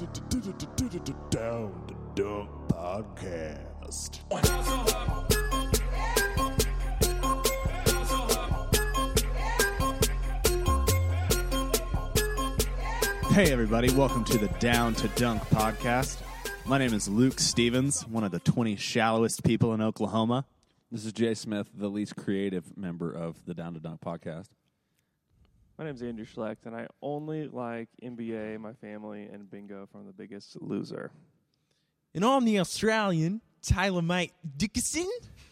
Down the Dunk Podcast. Hey everybody, welcome to the Down to Dunk Podcast. My name is Luke Stevens, one of the 20 shallowest people in Oklahoma. This is Jay Smith, the least creative member of the Down to Dunk Podcast. My name's Andrew Schlecht, and I only like NBA, my family, and bingo from The Biggest Loser. And I'm the Australian, Tyler Mate Dickinson.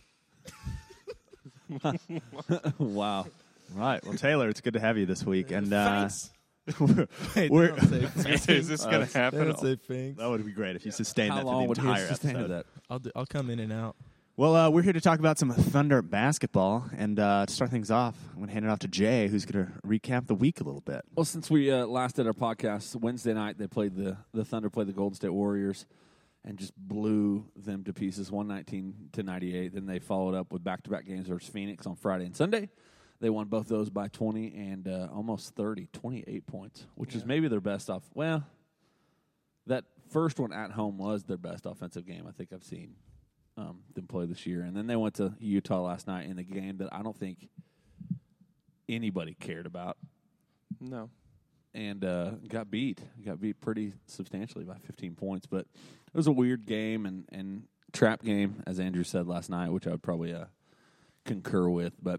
Wow. Right, well Taylor, it's good to have you this week. And Thanks. Hey, we're- don't say thanks. Is this going to happen? Don't say thanks. that would be great if you sustained How that long for would the he entire sustain episode. that? I'll come in and out. Well, we're here to talk about some Thunder basketball, and to start things off, I'm going to hand it off to Jay, who's going to recap the week a little bit. Well, since we last did our podcast, Wednesday night, they played the Thunder played the Golden State Warriors and just blew them to pieces, 119-98. Then they followed up with back-to-back games versus Phoenix on Friday and Sunday. They won both those by 20 and almost 30, 28 points, which is maybe their best off. Well, that first one at home was their best offensive game I think I've seen them play this year. And then they went to Utah last night in the game that I don't think anybody cared about. No. And got beat pretty substantially by 15 points. But it was a weird game and trap game, as Andrew said last night, which I would probably concur with. But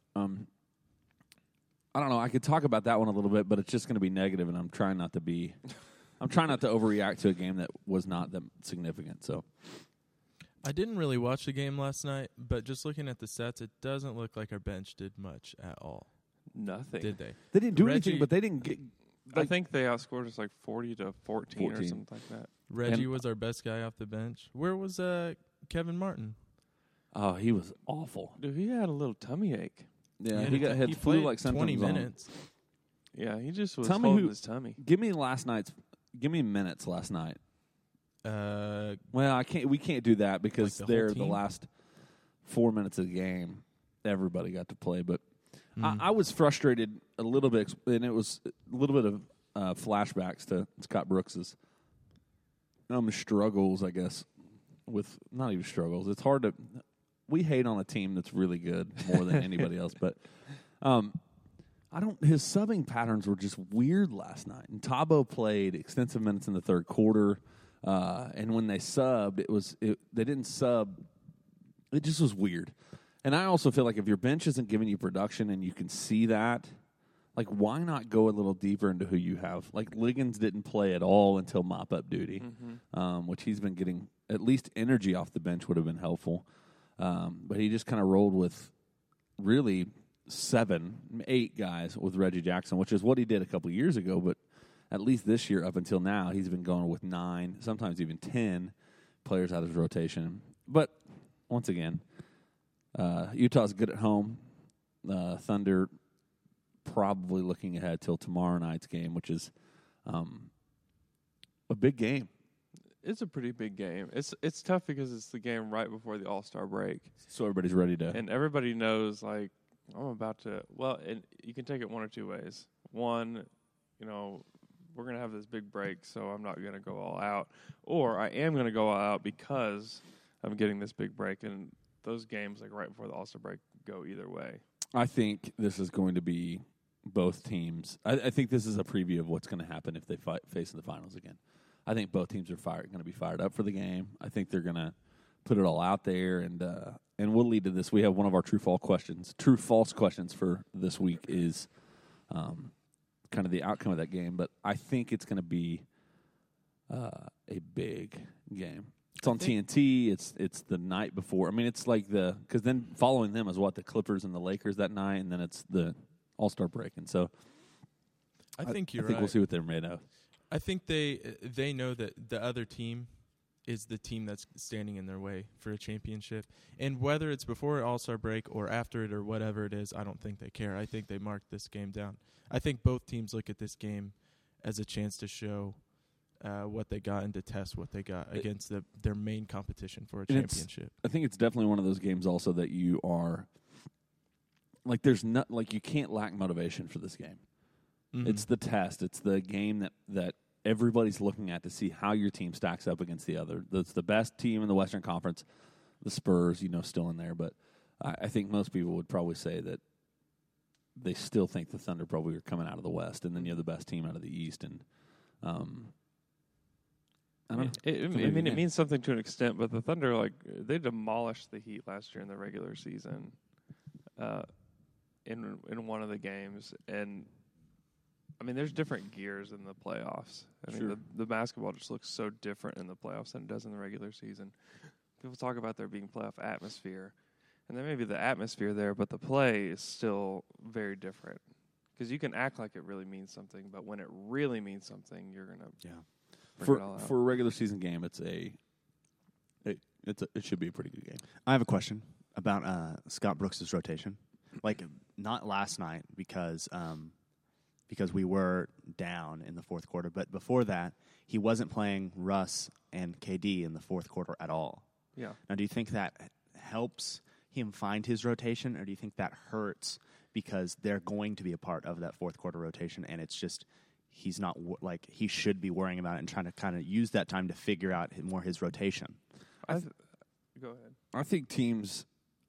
I don't know. I could talk about that one a little bit, but it's just going to be negative, and I'm trying not to overreact to a game that was not that significant. So I didn't really watch the game last night, but just looking at the stats, it doesn't look like our bench did much at all. Nothing. Did they? they didn't do Reggie- anything, but they didn't get. I think they outscored us like 40 to 14 or 14. something like that. Reggie And- was our best guy off the bench. Where was Kevin Martin? Oh, he was awful. Dude, he had a little tummy ache. Yeah, He he got had he flu played like symptoms 20 on him. minutes. Yeah, he just was Tell me holding who- his tummy. Give me minutes last night. Well, we can't do that because Like the whole they're the team? last 4 minutes of the game. Everybody got to play, but Mm. I was frustrated a little bit, and it was a little bit of flashbacks to Scott Brooks's struggles, I guess. With not even struggles, it's hard to. We hate on a team that's really good more than anybody else, but his subbing patterns were just weird last night. And Tabo played extensive minutes in the third quarter, and when they subbed, they didn't sub. It just was weird. And I also feel like if your bench isn't giving you production and you can see that, like why not go a little deeper into who you have? Like Liggins didn't play at all until mop-up duty, which he's been getting at least energy off the bench would have been helpful. But he just kind of rolled with really 7, 8 guys with Reggie Jackson, which is what he did a couple years ago. But at least this year, up until now, he's been going with 9, sometimes even 10 players out of his rotation. But once again, Utah's good at home. Thunder probably looking ahead till tomorrow night's game, which is a big game. It's a pretty big game. It's tough because it's the game right before the All-Star break. So everybody's ready to. And everybody knows, like, I'm about to – well, and you can take it one or two ways. One, we're going to have this big break, so I'm not going to go all out. Or I am going to go all out because I'm getting this big break. And those games, like, right before the All-Star break go either way. I think this is going to be both teams. I think this is a preview of what's going to happen if they face in the finals again. I think both teams are going to be fired up for the game. I think they're going to put it all out there, and we'll lead to this. We have one of our true-false questions for this week is kind of the outcome of that game. But I think it's going to be a big game. It's on TNT. It's the night before. I mean, it's like because then following them is the Clippers and the Lakers that night, and then it's the All-Star break. And so I think you're I think right. we'll see what they're made of. I think they know that the other team is the team that's standing in their way for a championship. And whether it's before All-Star break or after it or whatever it is, I don't think they care. I think they marked this game down. I think both teams look at this game as a chance to show what they got and to test what they got against their main competition for a championship. I think it's definitely one of those games also that you are like you can't lack motivation for this game. Mm-hmm. It's the test. It's the game that everybody's looking at to see how your team stacks up against the other. That's the best team in the Western Conference. The Spurs, still in there, but I think most people would probably say that they still think the Thunder probably are coming out of the West, and then you're the best team out of the East. And I don't know. It means something to an extent, but the Thunder, they demolished the Heat last year in the regular season, in one of the games, and there's different gears in the playoffs. The basketball just looks so different in the playoffs than it does in the regular season. People talk about there being playoff atmosphere, and there may be the atmosphere there, but the play is still very different. Because you can act like it really means something, but when it really means something, you're gonna for a regular season game, it should be a pretty good game. I have a question about Scott Brooks' rotation. Not last night because we were down in the fourth quarter, but before that, he wasn't playing Russ and KD in the fourth quarter at all. Yeah. Now, do you think that helps him find his rotation, or do you think that hurts because they're going to be a part of that fourth quarter rotation, and it's just he's not he should be worrying about it and trying to kind of use that time to figure out more his rotation? Go ahead. I think teams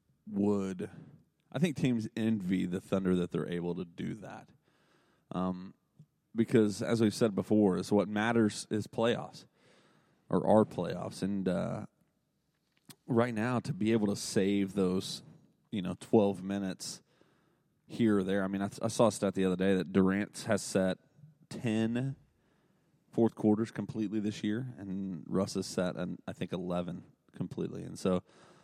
envy the Thunder that they're able to do that. Because, as we've said before, is what matters is playoffs, or our playoffs. And right now, to be able to save those, 12 minutes here or there. I saw a stat the other day that Durant has set 10 fourth quarters completely this year, and Russ has set, I think, 11 completely. And so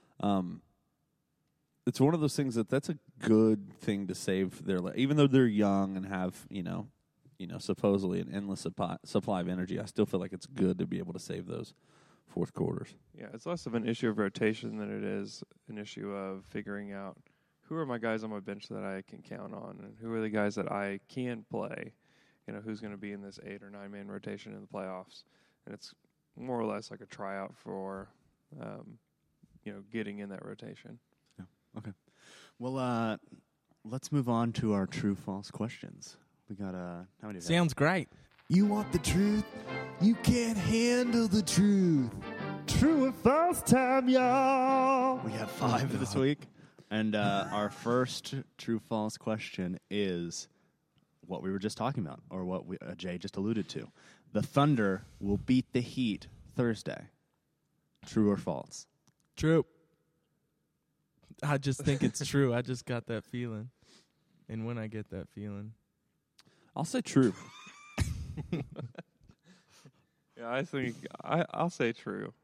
it's one of those things that's a good thing to save their even though they're young and have, supposedly an endless supply of energy. I still feel like it's good to be able to save those fourth quarters. Yeah, it's less of an issue of rotation than it is an issue of figuring out who are my guys on my bench that I can count on, and who are the guys that I can play. Who's going to be in this 8 or 9 man rotation in the playoffs, and it's more or less like a tryout for, getting in that rotation. Yeah. Okay. Well, let's move on to our true/false questions. We got how many? Sounds great. You want the truth? You can't handle the truth. True or false time, y'all. We have 5 this week. And our first true/false question is what we were just talking about, or what Jay just alluded to. The Thunder will beat the Heat Thursday. True or false? True. I just think it's true. I just got that feeling. And when I get that feeling, I'll say true. Yeah, I think I'll say true.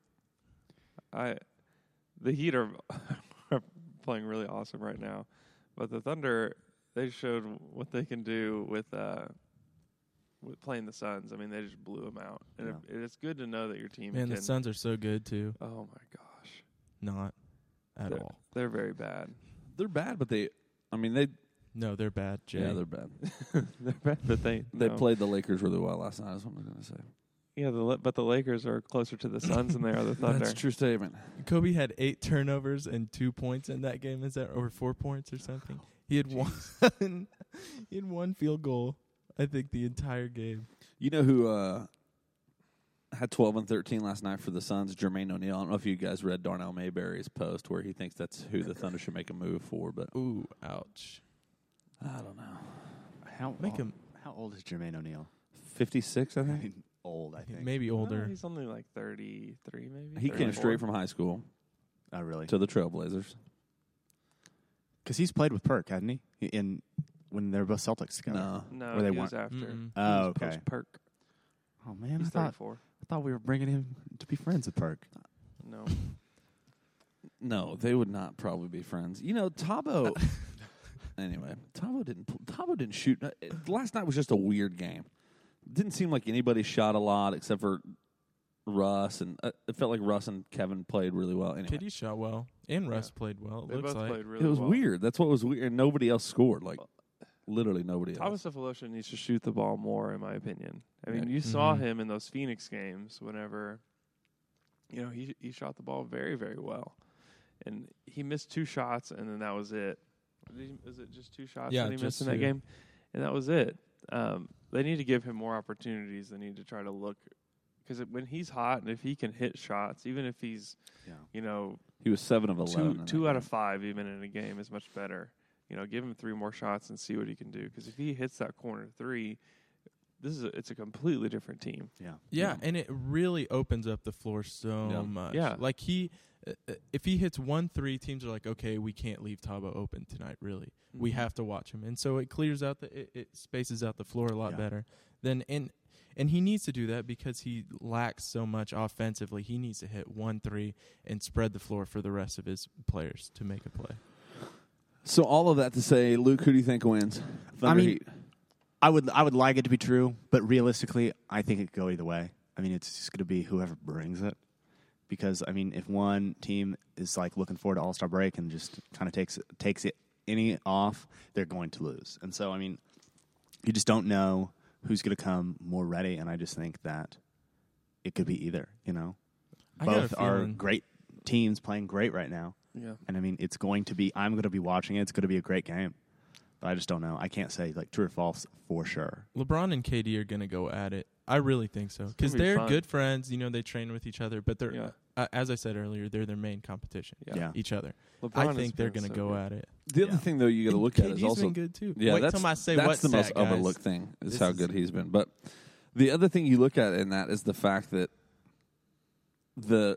The Heat are playing really awesome right now, but the Thunder, they showed what they can do with playing the Suns. They just blew them out, and it's good to know that your team. Man, the Suns are so good too. Oh my gosh, not at all. They're very bad. They're bad, but they. No, they're bad, Jay. Yeah, they're bad. They're bad, but they played the Lakers really well last night. Is what I was going to say. Yeah, but the Lakers are closer to the Suns than they are the Thunder. That's a true statement. Kobe had 8 turnovers and 2 points in that game. Is that or 4 points or something? He had one field goal, I think, the entire game. You know who had 12 and 13 last night for the Suns? Jermaine O'Neal. I don't know if you guys read Darnell Mayberry's post where he thinks that's who the Thunder should make a move for. But ooh, ouch. I don't know. How old is Jermaine O'Neal? 56, I think. Old, I think. Maybe older. No, he's only like 33, maybe. He came straight from high school. Oh, really? To the Trailblazers. Because he's played with Perk, hadn't he? When they were both Celtics together. No, Or they he was weren't. after. Mm-mm. Oh, okay. Post-Perk. Oh man, He's I 34. thought we were bringing him to be friends with Perk. No. No, they would not probably be friends. Thabo. Anyway, Thabo didn't shoot. Last night was just a weird game. It didn't seem like anybody shot a lot except for Russ, and it felt like Russ and Kevin played really well. Anyway, KD shot well, and Russ played well. It They looks both like played really it was well. weird. That's what was weird, and nobody else scored. Literally nobody else. Thomas Cephalosha needs to shoot the ball more, in my opinion. Yeah. You saw him in those Phoenix games whenever, he shot the ball very, very well. And he missed 2 shots, and then that was it. Was it just 2 shots Yeah, that he missed just in that 2. game? And that was it. they need to give him more opportunities. They need to try to look because when he's hot and if he can hit shots, even if he's, you know, He was 7 of 11. two out of 5 even in a game is much better. You know, give him 3 more shots and see what he can do. Because if he hits that corner 3, it's a completely different team. Yeah, and it really opens up the floor so much. Yeah. Like if he hits 1 3, teams are like, okay, we can't leave Thabo open tonight. Really, we have to watch him, and so it clears out it spaces out the floor a lot better. And he needs to do that because he lacks so much offensively. He needs to hit 1 3 and spread the floor for the rest of his players to make a play. So all of that to say, Luke, who do you think wins? Thunder, Heat? I would like it to be true, but realistically, I think it could go either way. I mean, it's just going to be whoever brings it. Because, I mean, if one team is, like, looking forward to All-Star break and just kind of takes it any off, they're going to lose. And so, I mean, you just don't know who's going to come more ready, and I just think that it could be either, you know. Both are great teams playing great right now. Yeah. And, I mean, I'm going to be watching it. It's going to be a great game. But I just don't know. I can't say, like, true or false for sure. LeBron and KD are going to go at it. I really think so. Because they're good friends. You know, they train with each other. But they're, as I said earlier, they're their main competition. Each other. LeBron I think they're going to go at it. The other thing, though, you got to look at is KD's also been good, too. Yeah, Wait that's, till I say that's what the most stat, guys. overlooked thing is This how is- good he's been. But the other thing you look at in that is the fact that the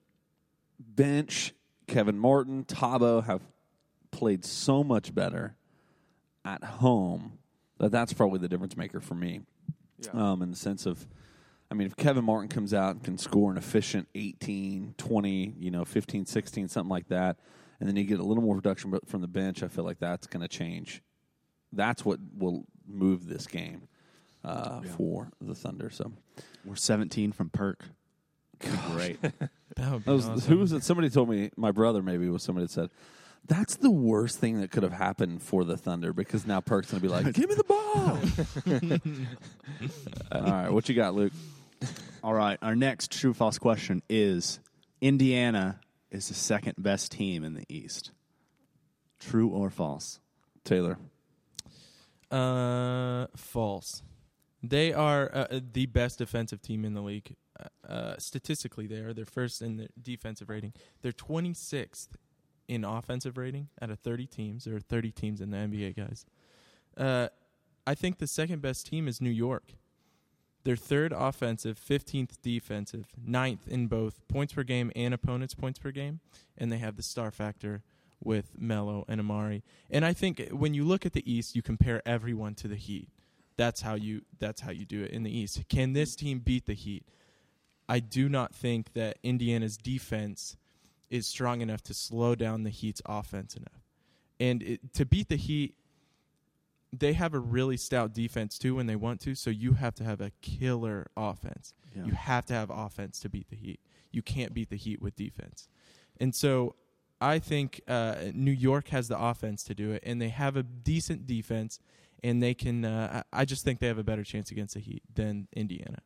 bench, Kevin Martin, Thabo have played so much better at home that's probably the difference maker for me. In the sense of, I mean, if Kevin Martin comes out and can score an efficient 18, 20, 15, 16, something like that, and then you get a little more production from the bench, I feel like that's going to change. That's what will move this game for the Thunder. So We're 17 from Perk. Great. That would be awesome. Who was it? Somebody told me, my brother maybe was somebody that said, that's the worst thing that could have happened for the Thunder because now Perk's going to be like, give me the ball. All right, what you got, Luke? All right, our next true-false question is, Indiana is the second best team in the East. True or false? Taylor. False. They are the best defensive team in the league. Statistically, they are. They're first in the defensive rating. They're 26th in offensive rating out of 30 teams. There are 30 teams in the NBA, guys. I think the second best team is New York. They're third offensive, 15th defensive, 9th in both points per game and opponents' points per game, and they have the star factor with Melo and Amari. And I think when you look at the East, you compare everyone to the Heat. That's how you do it in the East. Can this team beat the Heat? I do not think that Indiana's defense is strong enough to slow down the Heat's offense enough. And to beat the Heat, they have a really stout defense too when they want to, so you have to have a killer offense. Yeah. You have to have offense to beat the Heat. You can't beat the Heat with defense. And so I think New York has the offense to do it, and they have a decent defense, and they can I just think they have a better chance against the Heat than Indiana.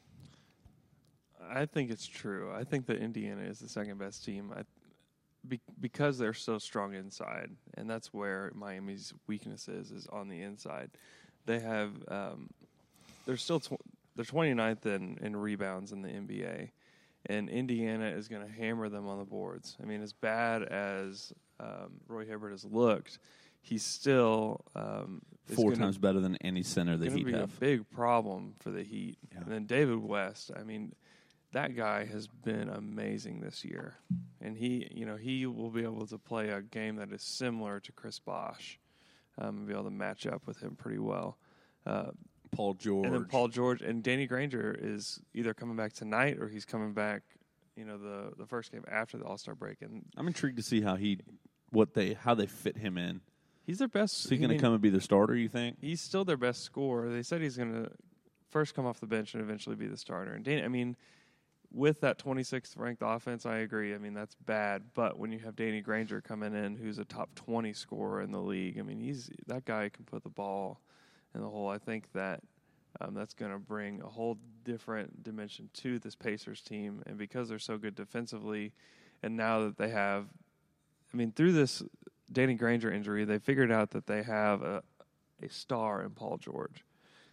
I think it's true. I think that Indiana is the second best team because they're so strong inside, and that's where Miami's weakness is on the inside. They have they're 29th in rebounds in the NBA, and Indiana is going to hammer them on the boards. I mean, as bad as Roy Hibbert has looked, he's still 4 times better than any center the Heat have. Going to be a big problem for the Heat. Yeah. And then David West, I mean, that guy has been amazing this year, and he will be able to play a game that is similar to Chris Bosh, and be able to match up with him pretty well. Paul George, and then Paul George and Danny Granger is either coming back tonight or he's coming back, the first game after the All-Star break. And I'm intrigued to see how they fit him in. He's their best. Is he going to come and be their starter? You think he's still their best scorer? They said he's going to first come off the bench and eventually be the starter. And Danny, I mean, with that 26th ranked offense, I agree. I mean, that's bad. But when you have Danny Granger coming in, who's a top 20 scorer in the league, I mean, that guy can put the ball in the hole. I think that that's going to bring a whole different dimension to this Pacers team. And because they're so good defensively, and now that they have, I mean, through this Danny Granger injury, they figured out that they have a star in Paul George.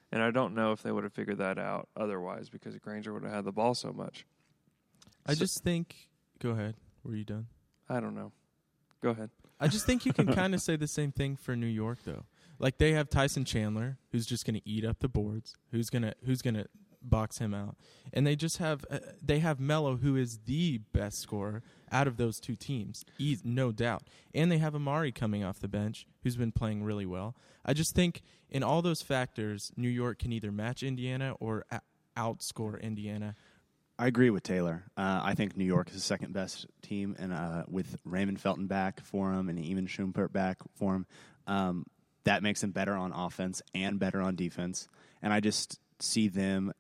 And I don't know if they would have figured that out otherwise because Granger would have had the ball so much. I just think. Go ahead. Were you done? I don't know. Go ahead. I just think you can kind of say the same thing for New York, though. Like they have Tyson Chandler, who's just going to eat up the boards, who's gonna box him out, and they just have they have Melo, who is the best scorer out of those two teams, no doubt, and they have Amari coming off the bench, who's been playing really well. I just think in all those factors, New York can either match Indiana or outscore Indiana. I agree with Taylor. I think New York is the second best team, and with Raymond Felton back for him and even Schumpert back for him, that makes them better on offense and better on defense. And I just see them.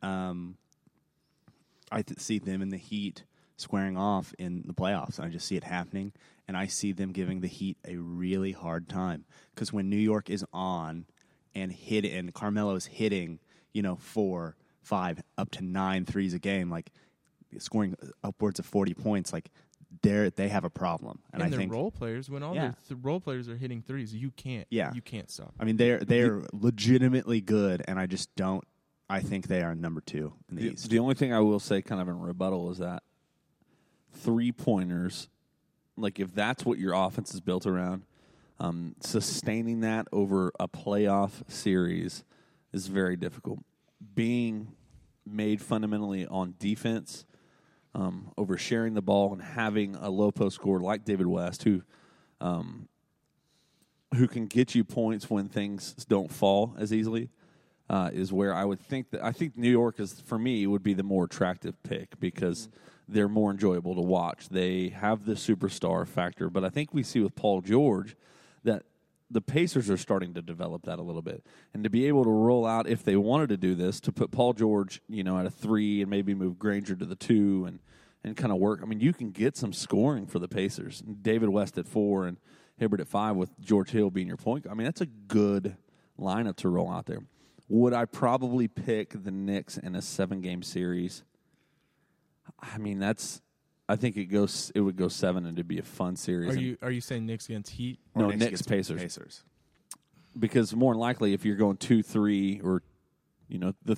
See them in the Heat squaring off in the playoffs. And I just see it happening, and I see them giving the Heat a really hard time because when New York is on and Carmelo's hitting, 4, 5, up to 9 threes a game, like scoring upwards of 40 points, like they have a problem. And I think role players, when all the role players are hitting threes, you can't stop. I mean, they're legitimately good, and I just don't. I think they are number 2 in the East. The only thing I will say, kind of in rebuttal, is that 3-pointers, like if that's what your offense is built around, sustaining that over a playoff series is very difficult. Being made fundamentally on defense, over sharing the ball and having a low post scorer like David West, who can get you points when things don't fall as easily, is where I would think that I think New York is, for me, would be the more attractive pick because they're more enjoyable to watch. They have the superstar factor, but I think we see with Paul George that the Pacers are starting to develop that a little bit. And to be able to roll out, if they wanted to do this, to put Paul George, at a 3 and maybe move Granger to the 2 and kind of work. I mean, you can get some scoring for the Pacers. David West at 4 and Hibbert at 5 with George Hill being your point. I mean, that's a good lineup to roll out there. Would I probably pick the Knicks in a 7-game series? I mean, I think it would go 7 and it'd be a fun series. Are you saying Knicks against Heat? No, Knicks Pacers. Because more than likely, if you're going 2-3 or the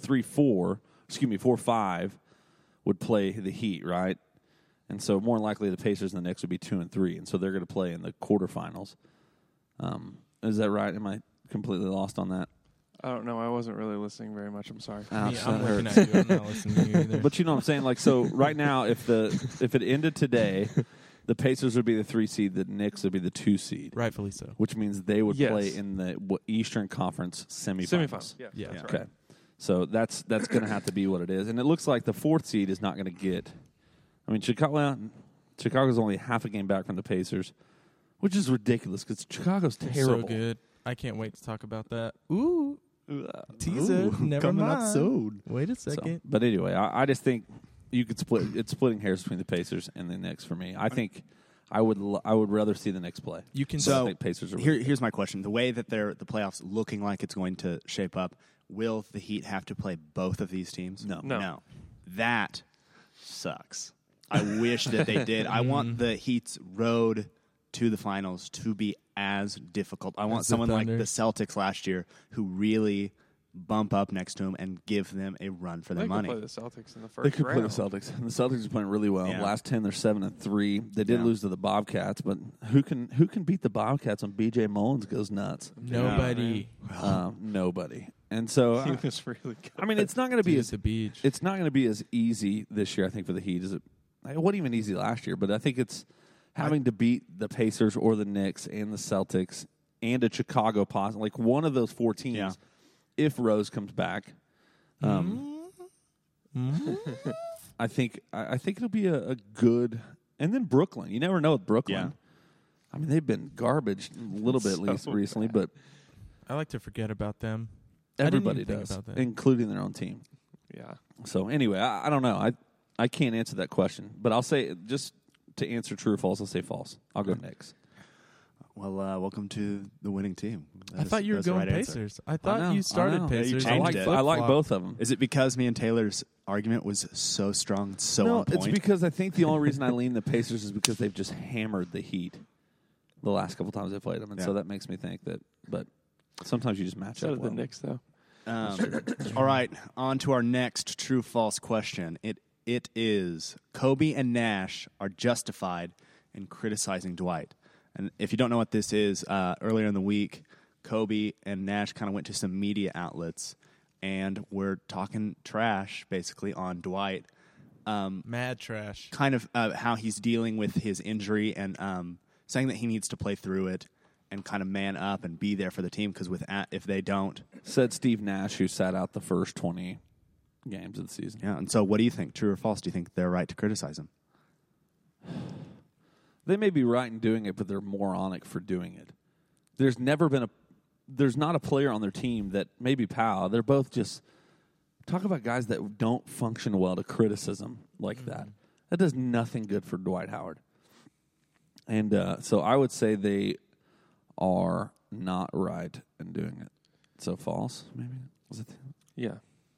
4-5 would play the Heat, right? And so more than likely the Pacers and the Knicks would be 2 and 3, and so they're going to play in the quarterfinals. Is that right? Am I completely lost on that? I don't know. I wasn't really listening very much. I'm sorry. I'm looking at you. I'm not listening to you either. But you know what I'm saying? Like, so right now, if it ended today, the Pacers would be the 3 seed, the Knicks would be the 2 seed. Rightfully so. Which means they would play in the Eastern Conference semifinals. Yeah. That's Okay. right. So that's going to have to be what it is. And it looks like the 4th seed is not going to get. I mean, Chicago's only half a game back from the Pacers, which is ridiculous because Chicago's terrible. So good. I can't wait to talk about that. Ooh. Teaser. Never coming mind. up soon. Wait a second. But anyway, I just think you could split. It's splitting hairs between the Pacers and the Knicks for me. I think I would rather see the Knicks play. You can. So I think Pacers are here's my question: the way that the playoffs looking like it's going to shape up, will the Heat have to play both of these teams? No. That sucks. I wish that they did. I want the Heat's road to the finals to be as difficult. I want someone like the Celtics last year who really bump up next to them and give them a run for their money. They could play the Celtics in the first They could round. play the Celtics. And the Celtics are playing really well. Yeah. Last 10, they're 7-3. They did lose to the Bobcats, but who can beat the Bobcats when B.J. Mullins goes nuts? Nobody. Nobody. And so He was really good. I mean, it's not going to be It's the beach. It's not going to be as easy this year, I think, for the Heat. It wasn't even easy last year, but I think it's having to beat the Pacers or the Knicks and the Celtics and a Chicago possibly, like one of those 4 teams, if Rose comes back. I think it'll be a good, and then Brooklyn. You never know with Brooklyn. Yeah. I mean, they've been garbage a little bit at least recently, but I like to forget about them. everybody I didn't even does, think about that. including their own team. Yeah. So anyway, I don't know. I can't answer that question, but I'll say just to answer true or false, I'll say false. I'll go Knicks. Well, welcome to the winning team. I thought you were going Pacers. I thought you started Pacers. Yeah, you changed it. I like both of them. Is it because me and Taylor's argument was so strong, so on point? It's because I think the only reason I lean the Pacers is because they've just hammered the Heat the last couple times they played them, and so that makes me think that. But sometimes you just match So up did well. the Knicks, though. All right, on to our next true-false question. It is Kobe and Nash are justified in criticizing Dwight. And if you don't know what this is, earlier in the week, Kobe and Nash kind of went to some media outlets and were talking trash, basically, on Dwight. Mad trash. Kind of how he's dealing with his injury and saying that he needs to play through it and kind of man up and be there for the team because if they don't. Said Steve Nash, who sat out the first 20 games of the season. Yeah, and so what do you think? True or false? Do you think they're right to criticize him? They may be right in doing it, but they're moronic for doing it. There's not a player on their team that, maybe Powell, they're both just, talk about guys that don't function well to criticism like that. That does nothing good for Dwight Howard. And so I would say they are not right in doing it. So false, maybe? Yeah.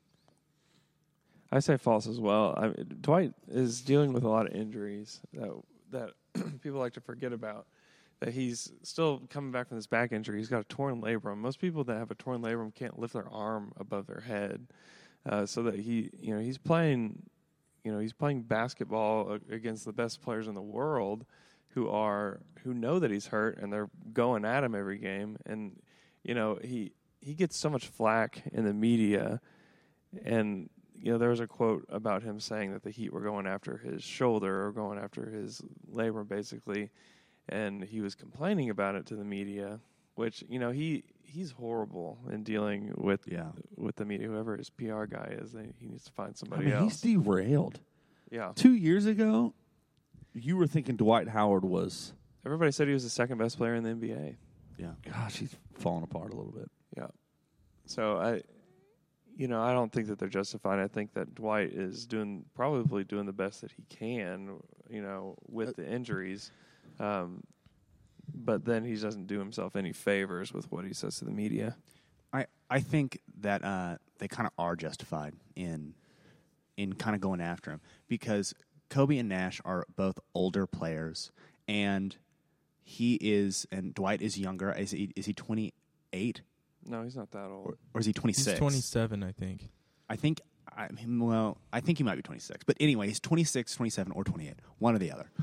I say false as well. Dwight is dealing with a lot of injuries that people like to forget about. That he's still coming back from this back injury. He's got a torn labrum. Most people that have a torn labrum can't lift their arm above their head. So that he's playing basketball against the best players in the world who know that he's hurt and they're going at him every game. And he gets so much flack in the media. And there was a quote about him saying that the Heat were going after his shoulder or going after his labrum, basically, and he was complaining about it to the media. Which he's horrible in dealing with the media. Whoever his PR guy is, he needs to find somebody else. He's derailed. Yeah. 2 years ago, you were thinking Dwight Howard was. Everybody said he was the second best player in the NBA. Yeah. Gosh, he's falling apart a little bit. Yeah. So I don't think that they're justified. I think that Dwight is probably doing the best that he can, with the injuries. But then he doesn't do himself any favors with what he says to the media. I think that they kind of are justified in kind of going after him because Kobe and Nash are both older players, and Dwight is younger. Is he 28? No, he's not that old. Or is he 26? He's 27, I think. I think he might be 26. But anyway, he's 26, 27, or 28. One or the other.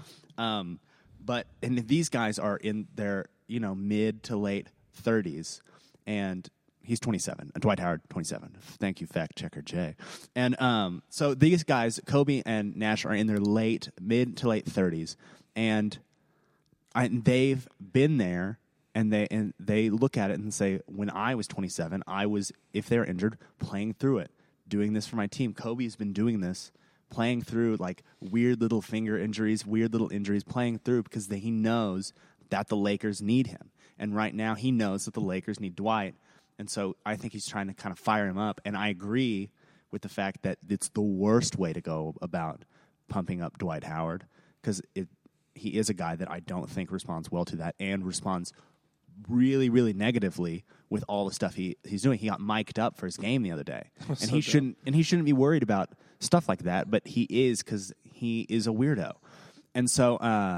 And these guys are in their, mid to late 30s, and he's 27. Dwight Howard, 27. Thank you, fact checker Jay. And so these guys, Kobe and Nash, are in their mid to late 30s, and they've been there. And they look at it and say, when I was 27, I was, if they're injured, playing through it, doing this for my team. Kobe's been doing this, playing through like weird little finger injuries, playing through because he knows that the Lakers need him. And right now he knows that the Lakers need Dwight. And so I think he's trying to kind of fire him up. And I agree with the fact that it's the worst way to go about pumping up Dwight Howard because he is a guy that I don't think responds well to that and responds really, really negatively with all the stuff he's doing. He got mic'd up for his game the other day, and he shouldn't be worried about stuff like that. But he is because he is a weirdo, and so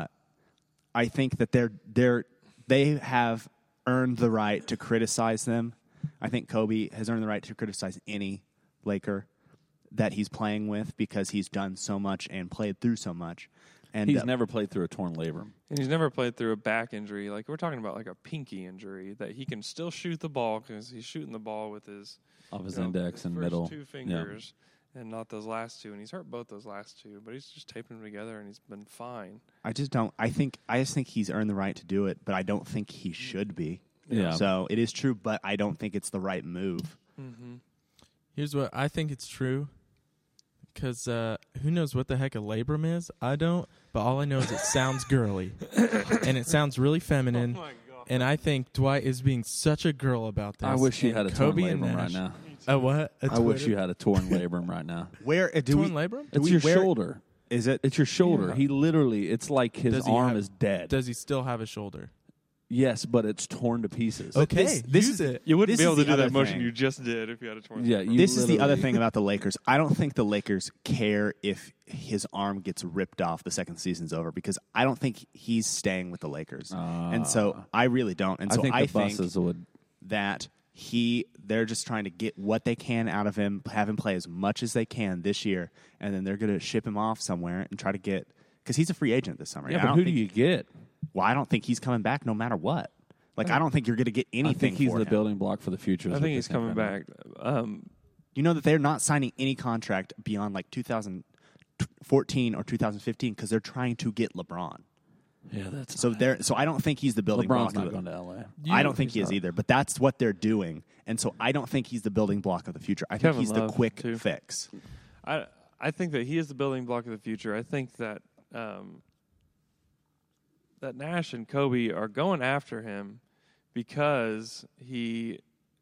I think that they have earned the right to criticize them. I think Kobe has earned the right to criticize any Laker that he's playing with because he's done so much and played through so much. And he's never played through a torn labrum. And he's never played through a back injury. Like, we're talking about like a pinky injury that he can still shoot the ball because he's shooting the ball with his index and middle. Two fingers and not those last two. And he's hurt both those last two, but he's just taping them together and he's been fine. I just think he's earned the right to do it, but I don't think he should be. Yeah. So it is true, but I don't think it's the right move. Mm-hmm. Here's what I think it's true. Because who knows what the heck a labrum is? I don't. But all I know is it sounds girly. And it sounds really feminine. Oh, my God. And I think Dwight is being such a girl about this. I wish you had a Kobe torn and labrum Nash. right now. A what? I wish you had a torn labrum right now. Where Torn labrum? It's your shoulder. Is it? It's your shoulder. Yeah. He literally, it's like his arm is dead. Does he still have a shoulder? Yes, but it's torn to pieces. Okay, this use it. You wouldn't This be able is to do the that other motion thing. you just did if you had a torn. Yeah, you This is the other literally- thing about the Lakers. I don't think the Lakers care if his arm gets ripped off the second season's over because I don't think he's staying with the Lakers. And so I really don't. And so I think I the buses would. that they're just trying to get what they can out of him, have him play as much as they can this year, and then they're going to ship him off somewhere and try to get – because he's a free agent this summer. Yeah, but who do you get? Well, I don't think he's coming back no matter what. Like, I don't think you're going to get anything I think he's for the him. building block for the future. I think he's coming back. You know that they're not signing any contract beyond like 2014 or 2015 because they're trying to get LeBron. Yeah, that's So I don't think he's the building LeBron's block. not going to L.A. I don't think he is either, but that's what they're doing. And so I don't think he's the building block of the future. I think Kevin he's the Love, quick too. fix. I think that he is the building block of the future. I think that that Nash and Kobe are going after him because they're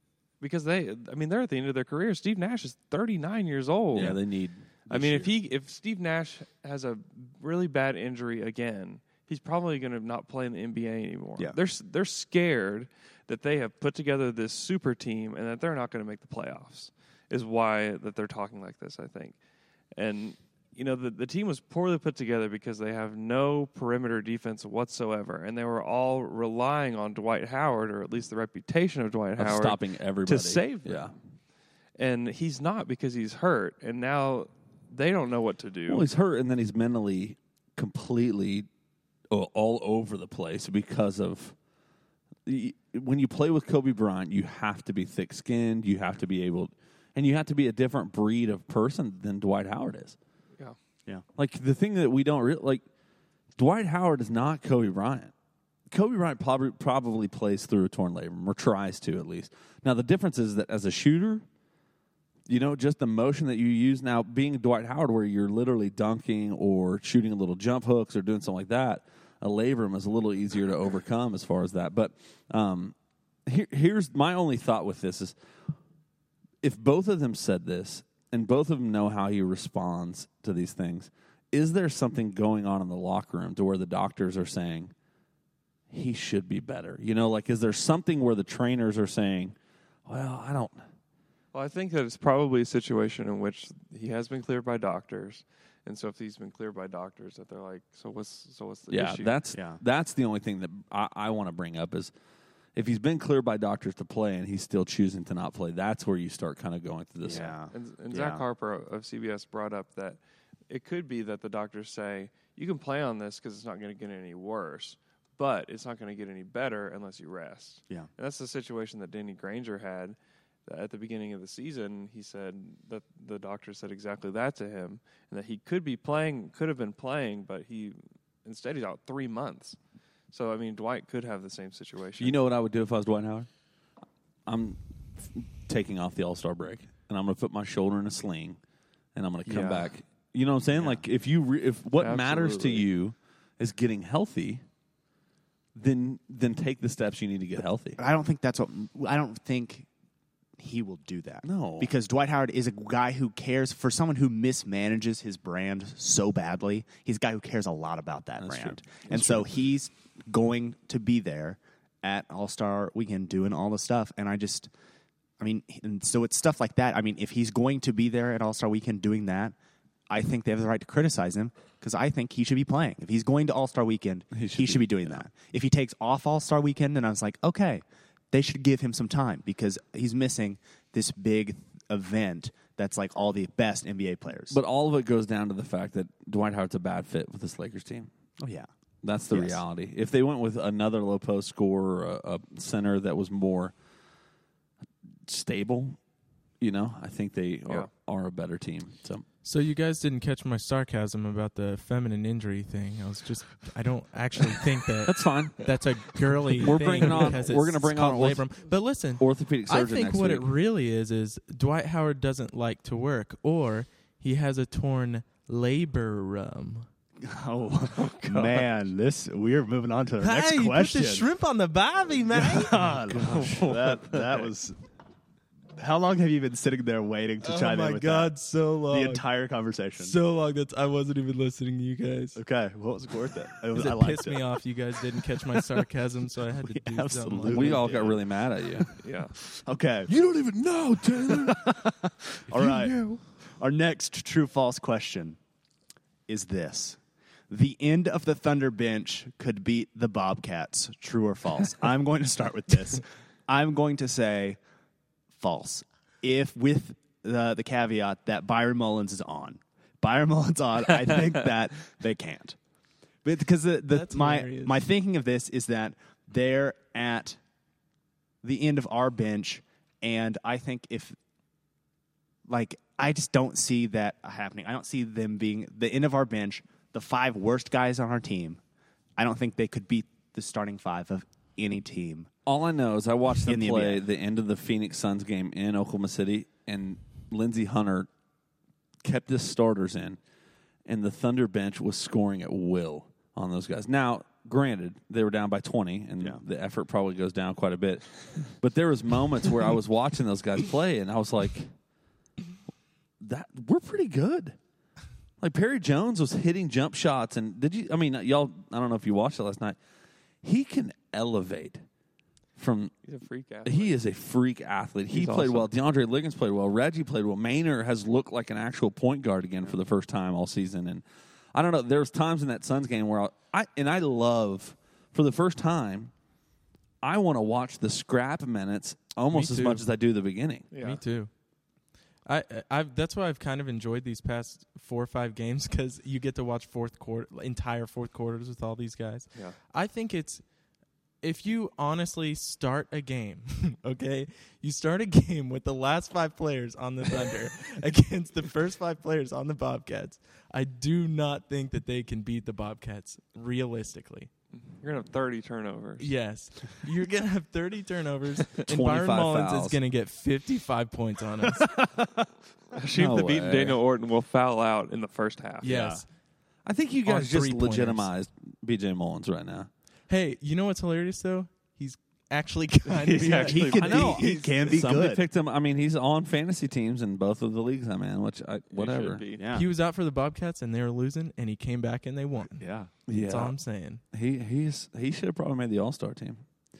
at the end of their career. Steve Nash is 39 years old. Yeah, they need. If Steve Nash has a really bad injury again, he's probably going to not play in the NBA anymore. Yeah. They're scared that they have put together this super team and that they're not going to make the playoffs. Is why that they're talking like this, I think. And the team was poorly put together because they have no perimeter defense whatsoever, and they were all relying on Dwight Howard, or at least the reputation of Dwight Howard, stopping everybody to save them. Yeah. And he's not because he's hurt, and now they don't know what to do. Well, he's hurt, and then he's mentally completely all over the place because of when you play with Kobe Bryant, you have to be thick-skinned. You have to be able, and you have to be a different breed of person than Dwight Howard is. Yeah. Like the thing that we don't like, Dwight Howard is not Kobe Bryant. Kobe Bryant probably plays through a torn labrum, or tries to at least. Now the difference is that as a shooter, just the motion that you use now, being Dwight Howard, where you're literally dunking or shooting a little jump hooks or doing something like that, a labrum is a little easier to overcome as far as that. But here's my only thought with this is, if both of them said this, and both of them know how he responds to these things, is there something going on in the locker room to where the doctors are saying he should be better? Is there something where the trainers are saying, well, I don't. Well, I think that it's probably a situation in which he has been cleared by doctors, and so if he's been cleared by doctors, that they're like, so what's the issue? That's the only thing that I want to bring up is, if he's been cleared by doctors to play and he's still choosing to not play, that's where you start kind of going through this. Yeah. And Zach Harper of CBS brought up that it could be that the doctors say, you can play on this because it's not going to get any worse, but it's not going to get any better unless you rest. Yeah. And that's the situation that Danny Granger had at the beginning of the season. He said that the doctor said exactly that to him, and that he could have been playing, but instead he's out 3 months. So, Dwight could have the same situation. You know what I would do if I was Dwight Howard? I'm taking off the All-Star break, and I'm going to put my shoulder in a sling, and I'm going to come back. You know what I'm saying? Yeah. Like, if what matters to you is getting healthy, then take the steps you need to get healthy. I don't think he will do that. No. Because Dwight Howard is a guy who cares. For someone who mismanages his brand so badly, he's a guy who cares a lot about that brand. And so he's going to be there at All-Star Weekend doing all the stuff. And and so it's stuff like that. If he's going to be there at All-Star Weekend doing that, I think they have the right to criticize him because I think he should be playing. If he's going to All-Star Weekend, he should be doing that. If he takes off All-Star Weekend, then I was like, okay, they should give him some time because he's missing this big event that's like all the best NBA players. But all of it goes down to the fact that Dwight Howard's a bad fit with this Lakers team. Oh, yeah. That's the reality. If they went with another low post scorer, a center that was more stable, I think they are a better team. So you guys didn't catch my sarcasm about the feminine injury thing. I don't actually think that that's fine. That's a girly. We're thing bringing on. because We're going to bring on labrum. But listen, orthopedic surgeon. I think next what week. it really is Dwight Howard doesn't like to work, or he has a torn labrum. Oh man, we're moving on to the next question. Put the shrimp on the barbie, man. God, that was. How long have you been sitting there waiting to chime in with that? So long. The entire conversation. So long that I wasn't even listening to you guys. Okay, well, it was worth it. It pissed me off. You guys didn't catch my sarcasm, so I had to do something. We all got really mad at you. Yeah. Okay. You don't even know, Taylor. All right. Our next true-false question is this. The end of the Thunder bench could beat the Bobcats. True or false? I'm going to start with this. I'm going to say false. If with the caveat that Byron Mullins is on. Byron Mullins on, I think that they can't. But because my thinking of this is that they're at the end of our bench, and I think I just don't see that happening. I don't see them being the end of our bench, the 5 worst guys on our team. I don't think they could beat the starting 5 of any team. All I know is I watched them play NBA. the end of the Phoenix Suns game in Oklahoma City, and Lindsey Hunter kept his starters in, and the Thunder bench was scoring at will on those guys. Now, granted, they were down by 20, and the effort probably goes down quite a bit. But there was moments where I was watching those guys play, and I was like, "That we're pretty good." Like Perry Jones was hitting jump shots, and y'all? I don't know if you watched it last night. He can elevate from. He's a freak athlete. He is a freak athlete. He He's played awesome. well. DeAndre Liggins played well. Reggie played well. Maynard has looked like an actual point guard again for the first time all season. And I don't know. There was times in that Suns game where I love, for the first time, I want to watch the scrap minutes almost Me as too. much as I do the beginning. Yeah. Me too. That's why I've kind of enjoyed these past 4 or 5 games because you get to watch entire fourth quarters with all these guys. Yeah. I think if you honestly start a game, okay, you start a game with the last 5 players on the Thunder against the first 5 players on the Bobcats, I do not think that they can beat the Bobcats realistically. You're going to have 30 turnovers. Yes. You're going to have 30 turnovers, and 25 Byron Mullins fouls. is going to get 55 points on us. Sheep No the Beat way. Daniel Orton will foul out in the first half. Yes. I think you On guys just three-pointers. legitimized B.J. Mullins right now. Hey, you know what's hilarious, though? He's actually kind of He's actually He can I know. be. He can be Somebody good. picked him. I mean, he's on fantasy teams in both of the leagues I'm in, which He whatever. should be. Yeah. He was out for the Bobcats, and they were losing, and he came back, and they won. Yeah. That's all I'm saying. He should have probably made the All-Star team.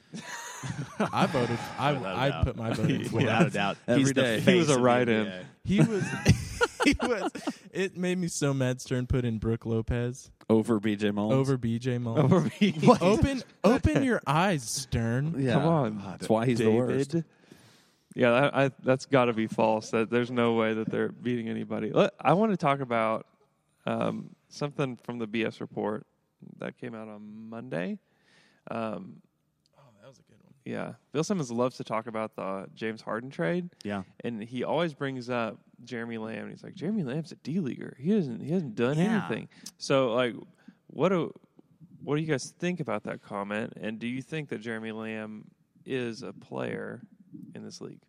I voted. I put my vote in for Without a him. doubt. Every He's the day. He face was a of the write-in. NBA. He was. He was. It made me so mad. Stern put in Brooke Lopez Over B.J. Mullins. over B.J. Mullins. Over me. Open your eyes, Stern. Yeah. Come on. That's why he's the worst. David. Yeah, that's got to be false. That there's no way that they're beating anybody. I want to talk about something from the BS report that came out on Monday. Oh, that was a good one. Yeah, Bill Simmons loves to talk about the James Harden trade, Yeah. and he always brings up Jeremy Lamb. He's like, Jeremy Lamb's a D leaguer. He hasn't done Yeah. anything. So like, what do you guys think about that comment? And do you think that Jeremy Lamb is a player in this league?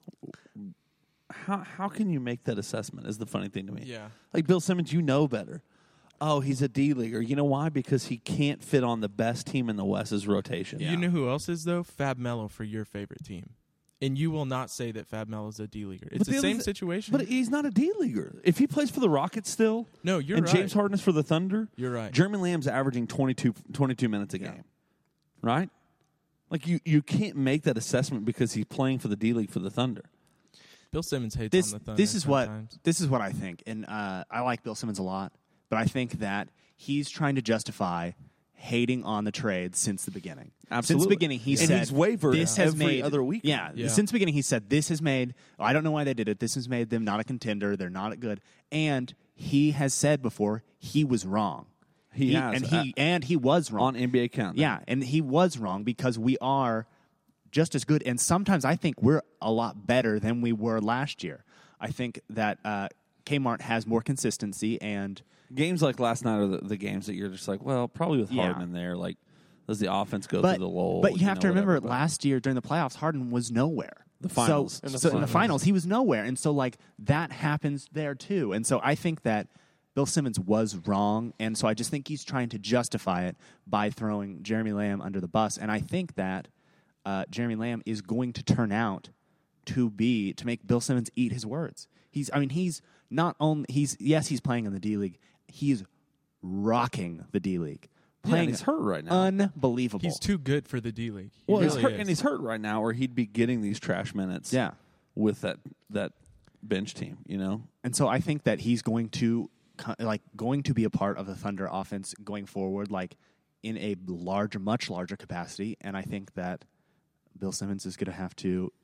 How can you make that assessment is the funny thing to me. Yeah. Like Bill Simmons, you know better. Oh, he's a D-leaguer. You know why? Because he can't fit on the best team in the West's rotation. You know who else is, though? Fab Melo for your favorite team. And you will not say that Fab Melo's a D-leaguer. It's But the the other same thi- situation. But he's not a D-leaguer. If he plays for the Rockets still, No, you're and right. James Harden is for the Thunder, You're right. Jeremy Lamb's averaging 22 minutes a game. Right? Like you can't make that assessment because he's playing for the D-League for the Thunder. Bill Simmons hates This on the Thunder this is sometimes. what I think, and I like Bill Simmons a lot, but I think that he's trying to justify hating on the trade since the beginning. Absolutely. Since the beginning, he And said he's wavered this has every made other week. Yeah, Yeah. since the beginning, he said this has made. I don't know why they did it. This has made them not a contender. They're not good. And he has said before he was wrong. He has. and he was wrong On NBA Countdown. Yeah, and he was wrong because we are just as good, and sometimes I think we're a lot better than we were last year. I think that Kmart has more consistency, and Games like last night are the games that you're just like, well, probably with Harden Yeah. in there, like, does the offense go but through the lull? but you have to remember whatever, but- last year during the playoffs, Harden was nowhere. The finals. So in the finals, he was nowhere, and so like that happens there too. And so I think that Bill Simmons was wrong, and so I just think he's trying to justify it by throwing Jeremy Lamb under the bus. And I think that Jeremy Lamb is going to turn out to make Bill Simmons eat his words. He's not only he's playing in the D League, he's rocking the D League. Yeah, Playing and he's hurt right now. unbelievable. He's too good for the D-League. He Well, he's really hurt, is. and he's hurt right now, or he'd be getting these trash minutes. Yeah. with that bench team, you know. And so I think that he's going to be a part of the Thunder offense going forward, like in a much larger capacity. And I think that Bill Simmons is going to have to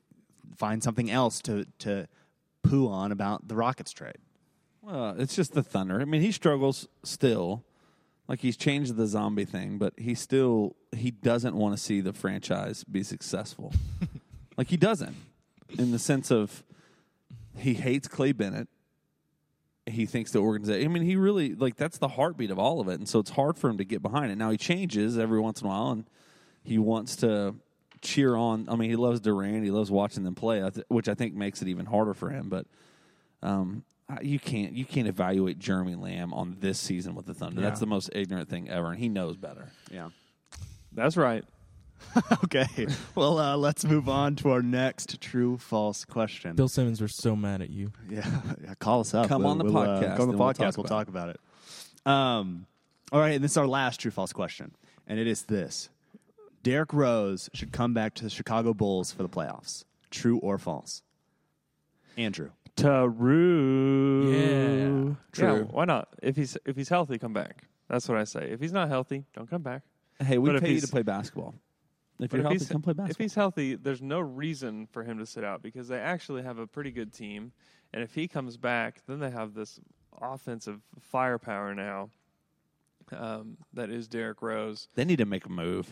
find something else to poo on about the Rockets trade. Well, it's just the Thunder. I mean, he struggles still. Like, he's changed the zombie thing, but he doesn't want to see the franchise be successful. Like, he doesn't. In the sense of he hates Clay Bennett. He thinks the organization, I mean, he really, like, that's the heartbeat of all of it. And so it's hard for him to get behind it. Now, he changes every once in a while, and he wants to cheer on. I mean, he loves Durant. He loves watching them play, which I think makes it even harder for him. But you can't evaluate Jeremy Lamb on this season with the Thunder. Yeah. That's the most ignorant thing ever, and he knows better. Yeah. That's right. Okay. Well, let's move on to our next true-false question. Bill Simmons, we're so mad at you. Yeah, call us up. Come on the podcast, Come on the and we'll podcast. talk We'll about talk about it. All right, and this is our last true-false question, and it is this. Derrick Rose should come back to the Chicago Bulls for the playoffs. True or false? Andrew. True. Yeah. Yeah, True. why not? If he's healthy, come back. That's what I say. If he's not healthy, don't come back. Hey, we But if pay you he's- to play basketball. If But you're healthy, he's- come play If basketball. he's healthy, there's no reason for him to sit out because they actually have a pretty good team. And if he comes back, then they have this offensive firepower now that is Derrick Rose. They need to make a move.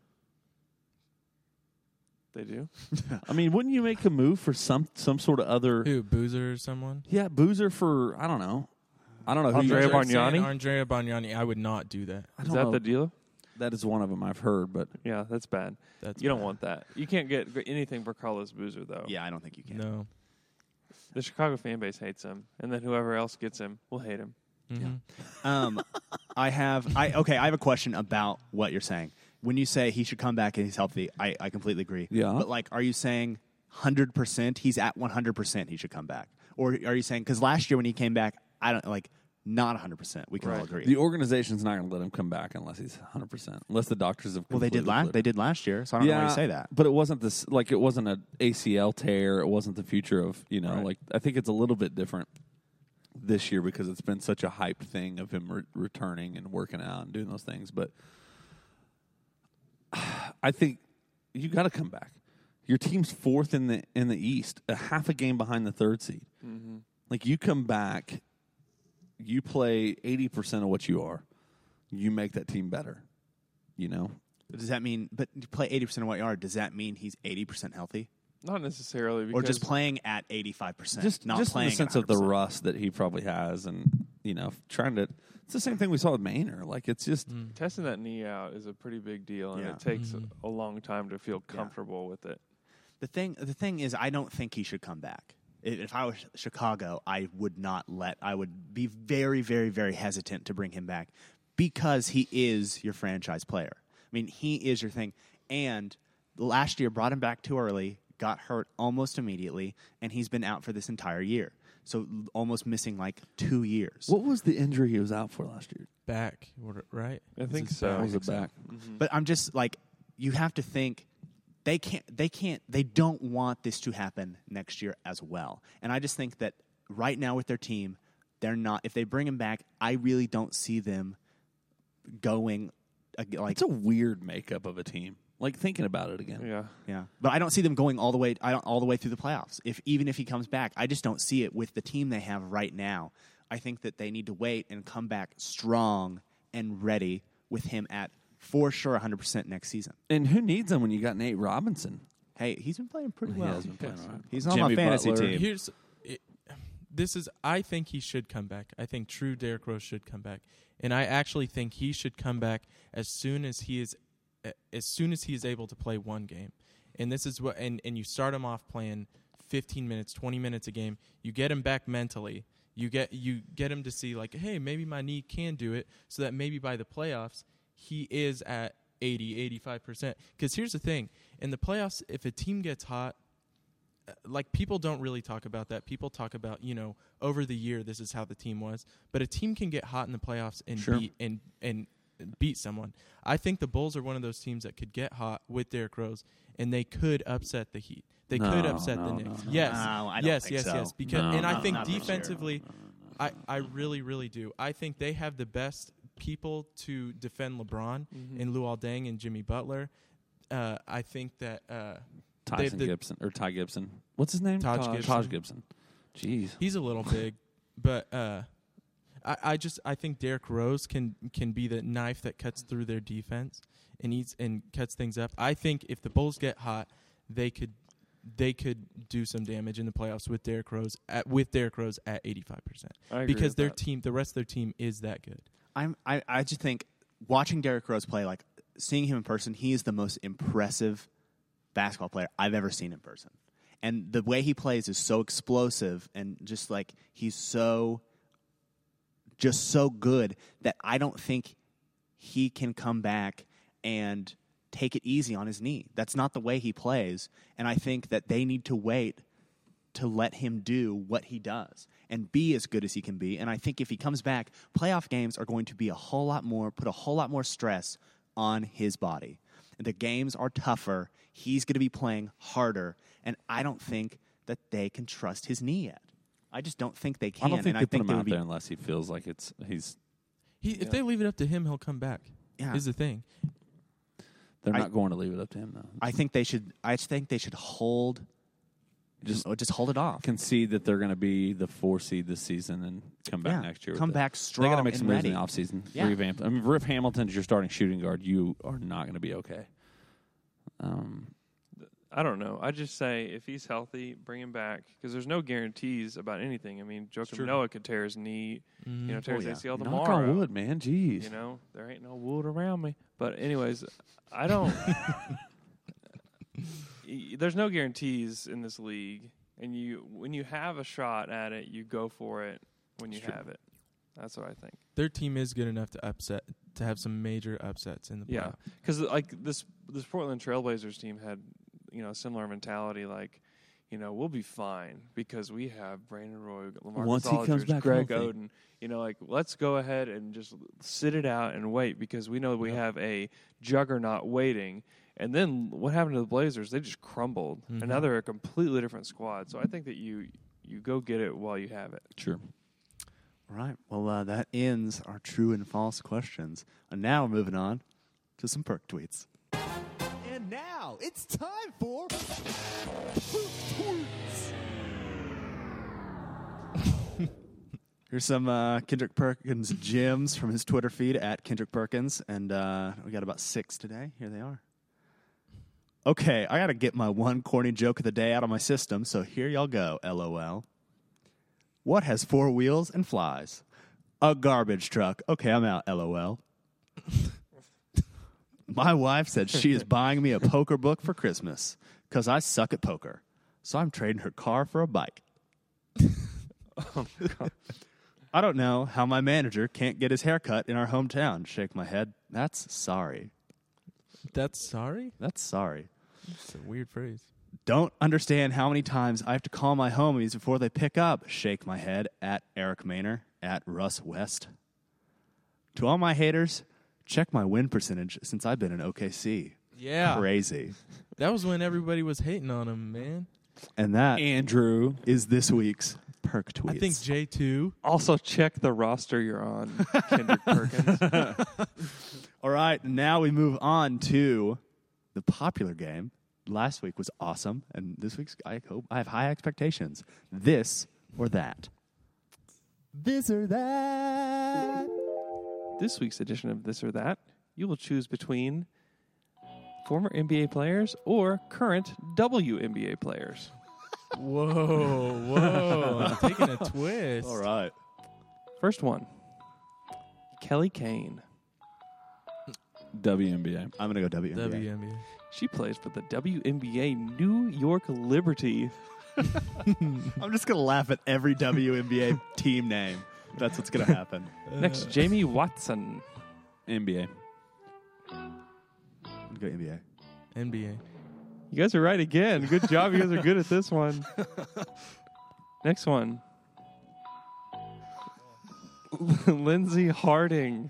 They do. I mean, wouldn't you make a move for some sort of other? Who, Boozer or someone? Yeah, Boozer for I don't know who. Andrea you- Bargnani? Andrea Bargnani. I would not do that. I Is don't that know. the deal? That is one of them I've heard, but Yeah, that's bad. That's You don't bad. want that. You can't get anything for Carlos Boozer, though. Yeah, I don't think you can. No. The Chicago fan base hates him, and then whoever else gets him will hate him. Mm-hmm. I have a question about what you're saying. When you say he should come back and he's healthy, I completely agree. Yeah. But, like, are you saying 100%? He's at 100% he should come back? Or are you saying, because last year when he came back, not 100%. We can all agree. the organization's not going to let him come back unless he's 100%. Unless the doctors have. Well, they did completely last year, so I don't know why you say that. But it wasn't this. Like, it wasn't an ACL tear. It wasn't the future of Right. Like, I think it's a little bit different this year because it's been such a hyped thing of him returning and working out and doing those things. But I think you got to come back. Your team's fourth in the East, a half a game behind the third seed. Mm-hmm. Like, you come back, you play 80% of what you are. You make that team better. You know. Does that mean, but you play 80% of what you are, does that mean he's 80% healthy? Not necessarily. Because Or just playing at 85%? Just not in playing the sense at of the 100%. rust that he probably has, and trying to. It's the same thing we saw with Maynard. Like, it's just testing that knee out is a pretty big deal, and Yeah. it takes a long time to feel comfortable with it. The thing is, I don't think he should come back. If I was Chicago, I would be very, very, very hesitant to bring him back because he is your franchise player. I mean, he is your thing. And last year brought him back too early, got hurt almost immediately, and he's been out for this entire year. So almost missing like 2 years. what was the injury he was out for last year? Back, right? I think his so. back. Was it back? But I'm just like, you have to think they don't want this to happen next year as well. And I just think that right now with their team, they're not, if they bring him back, I really don't see them going like, It's a weird makeup of a team. Like, thinking about it again. Yeah. yeah. But I don't see them going all the way through the playoffs. Even if he comes back, I just don't see it with the team they have right now. I think that they need to wait and come back strong and ready with him at for sure 100% next season. And who needs him when you got Nate Robinson? Hey, he's been playing pretty He well. has been playing all right. He's on Jimmy my fantasy Butler. team. I think he should come back. I think true Derrick Rose should come back. And I actually think he should come back as soon as he is able to play one game. And this is what and you start him off playing 15 minutes, 20 minutes a game. You get him back mentally. You get him to see, like, hey, maybe my knee can do it, so that maybe by the playoffs he is at 80, 85%. Because here's the thing. In the playoffs, if a team gets hot, like, people don't really talk about that. People talk about, over the year, this is how the team was. But a team can get hot in the playoffs and Sure. beat someone. I think the Bulls are one of those teams that could get hot with Derrick Rose, and they could upset the Heat. They could upset the Knicks. Yes, No, I don't yes, think yes, so. yes. Because, No, and I no, think not this year. defensively, I really, really do. I think they have the best people to defend LeBron in Luol Deng and Jimmy Butler. I think that Tyson Gibson or Ty Gibson. What's his name? Taj Gibson. Taj Gibson. Jeez. He's a little big, but I think Derrick Rose can be the knife that cuts through their defense and cuts things up. I think if the Bulls get hot, they could do some damage in the playoffs with Derrick Rose at 85%. Because their team, the rest of their team, is that good. I just think watching Derrick Rose play, like seeing him in person, he is the most impressive basketball player I've ever seen in person. And the way he plays is so explosive and just like he's so good that I don't think he can come back and take it easy on his knee. That's not the way he plays. And I think that they need to wait to let him do what he does and be as good as he can be. And I think if he comes back, playoff games are going to be put a whole lot more stress on his body. The games are tougher. He's going to be playing harder. And I don't think that they can trust his knee yet. I just don't think they can. I don't think and they I think put him out there unless he feels like he's. If they leave it up to him, he'll come back. Yeah. Is the thing. They're not going to leave it up to him though. I think they should hold. Just hold it off. Concede that they're going to be the 4 seed this season and come back next year. Come back strong. They got to make and some moves ready. in the offseason. Yeah. Revamp. I mean, if Rip Hamilton's your starting shooting guard, you are not going to be okay. I don't know. I just say if he's healthy, bring him back because there's no guarantees about anything. I mean, Joakim Noah could tear his knee, tear his ACL tomorrow. Knock on wood, man. Jeez. You know, there ain't no wood around me. But anyways, I don't. There's no guarantees in this league, and when you have a shot at it, you go for it when you have it. That's what I think. Their team is good enough to have some major upsets in the playoffs. Yeah, because like this Portland Trailblazers team had a similar mentality. Like, we'll be fine because we have Brandon Roy, LaMarcus Once he comes Aldridge, back Greg healthy. Oden. Like let's go ahead and just sit it out and wait because we know we have a juggernaut waiting. And then what happened to the Blazers? They just crumbled, and now they're a completely different squad. So I think that you go get it while you have it. Sure. Right. Well, that ends our true and false questions. And now we're moving on to some perk tweets. And now it's time for tweets. Here's some Kendrick Perkins gems from his Twitter feed at Kendrick Perkins. And we got about 6 today. Here they are. Okay, I got to get my one corny joke of the day out of my system, so here y'all go, LOL. What has 4 wheels and flies? A garbage truck. Okay, I'm out, LOL. My wife said she is buying me a poker book for Christmas because I suck at poker. So I'm trading her car for a bike. I don't know how my manager can't get his hair cut in our hometown. Shake my head. That's sorry. That's sorry? That's sorry. It's a weird phrase. Don't understand how many times I have to call my homies before they pick up. Shake my head at Eric Maynor, at Russ West. To all my haters, check my win percentage since I've been in OKC. Yeah. Crazy. That was when everybody was hating on him, man. And that Andrew is this week's perk tweets. I think J2. Also, check the roster you're on, Kendrick Perkins. All right, now we move on to the popular game. Last week was awesome, and this week's, I have high expectations. This or that. This or that. This week's edition of This or That, you will choose between former NBA players or current WNBA players. Whoa. I'm taking a twist. All right. First one, Kelly Kane. WNBA. I'm going to go WNBA. WNBA. She plays for the WNBA New York Liberty. I'm just going to laugh at every WNBA team name. That's what's going to happen. Next, Jamie Watson. NBA. I'm going to go NBA. NBA. You guys are right again. Good job. You guys are good at this one. Next one. Lindsay Harding.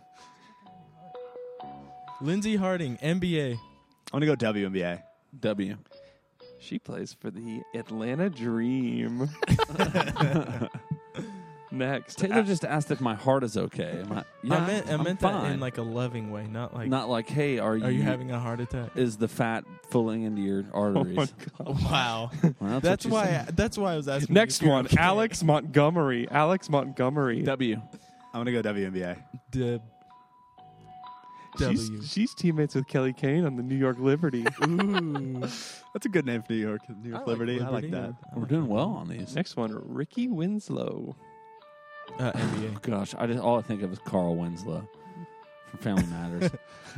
Lindsey Harding, NBA. I'm going to go WNBA. W. She plays for the Atlanta Dream. Next. Taylor just asked if my heart is okay. Am I? Yeah, I I'm meant that fine. in like a loving way, not like. Not like, hey, are are you having a heart attack? Is the fat filling into your arteries? Wow. Well, That's what you why. said. That's why I was asking. Next if you're one, okay. Alex Montgomery. Alex Montgomery. W. I'm gonna go WNBA. The W. She's teammates with Kelly Kane on the New York Liberty. Ooh. That's a good name for New York. New York Liberty. I like that. We're doing well on these. Next one, Ricky Winslow. NBA. Gosh, all I think of is Carl Winslow from Family Matters.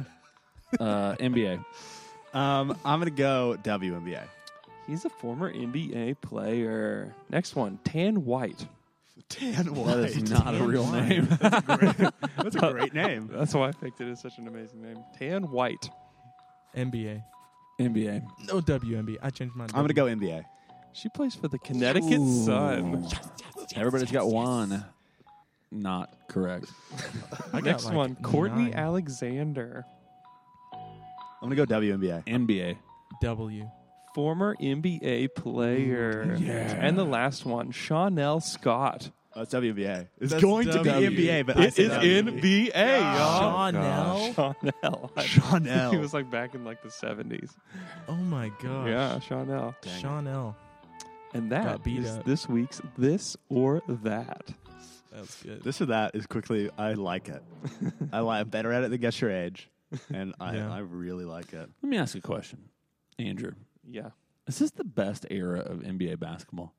NBA. I'm gonna go WNBA. He's a former NBA player. Next one, Tan White. Tan White. That is not a real name. That's a great name. That's why I picked it. It's such an amazing name. Tan White. NBA. NBA. No WNBA. I changed mine. I'm gonna go NBA. She plays for the Connecticut Sun. Everybody's got one. Not correct. I got Next like one, Courtney 9. Alexander. I'm gonna go WNBA. NBA. W. Former NBA player. Yeah. And the last one, Chanel Scott. Oh, it's WNBA. It's That's going to W. be NBA, but I It said is W. NBA. Chanel? Chanel. Chanel. He was like back in like the 70s. Oh my gosh. Yeah, Chanel. Chanel. And that Got beat is up. this week's This or That. That was good. This or that is quickly. I like it. I'm better at it than Guess Your Age, and Yeah. I really like it. Let me ask you a question, Andrew. Yeah. Is this the best era of NBA basketball?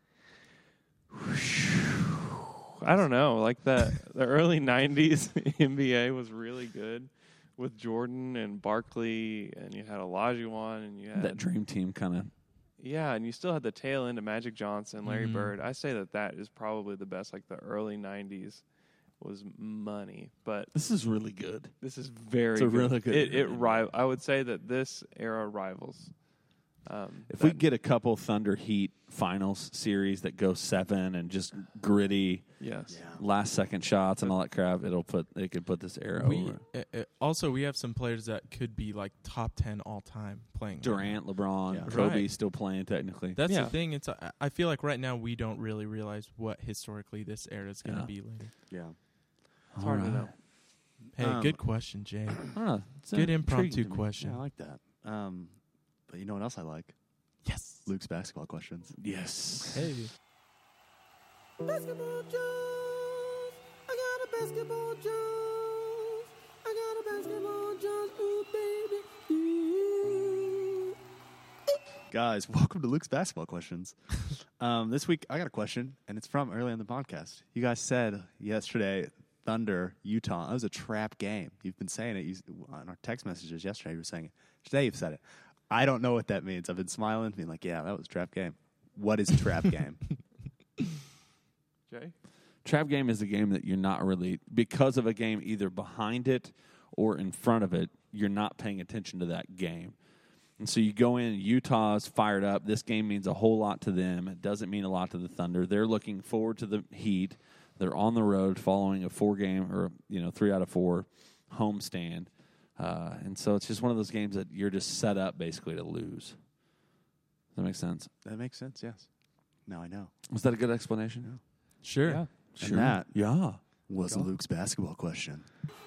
I don't know. Like the early 90s NBA was really good with Jordan and Barkley, and you had Olajuwon, and you had That dream team kind of. yeah, and you still had the tail end of Magic Johnson, Larry Mhm. Bird. I say that is probably the best. Like the early 90s was money, but This is really good. this is very It's a good. really good It era. I would say that this era rivals. If we get a couple Thunder Heat finals series that go 7 and just gritty yes, last second shots and all that crap, it could put this era over. Also, we have some players that could be like top 10 all time playing. Durant, LeBron, Yeah. Kobe Right. still playing technically. That's Yeah. the thing. It's I feel like right now we don't really realize what historically this era is going to Yeah. be later. Yeah. it's hard to know. Hey, good question, Jay. I don't know. It's Good intriguing impromptu to me. question. Yeah, I like that. But you know what else I like? Yes. Luke's basketball questions. Yes. Hey. Basketball Jones. I got a basketball Jones. I got a basketball Jones. Ooh, baby. Ooh. Guys, welcome to Luke's basketball questions. This week I got a question, and it's from early in the podcast. You guys said yesterday, Thunder, Utah. That was a trap game. You've been saying it on our text messages yesterday. You were saying it. Today you've said it. I don't know what that means. I've been smiling, being like, yeah, that was a trap game. What is a trap game? Jay, Trap game is a game that you're not really, because of a game either behind it or in front of it, you're not paying attention to that game. And so you go in, Utah's fired up. This game means a whole lot to them. It doesn't mean a lot to the Thunder. They're looking forward to the Heat. They're on the road following a 4-game or 3 out of 4 homestand. And so it's just one of those games that you're just set up basically to lose. Does that make sense? That makes sense, yes. Now I know. Was that a good explanation? Sure. yeah. And that Yeah. was Luke's basketball question.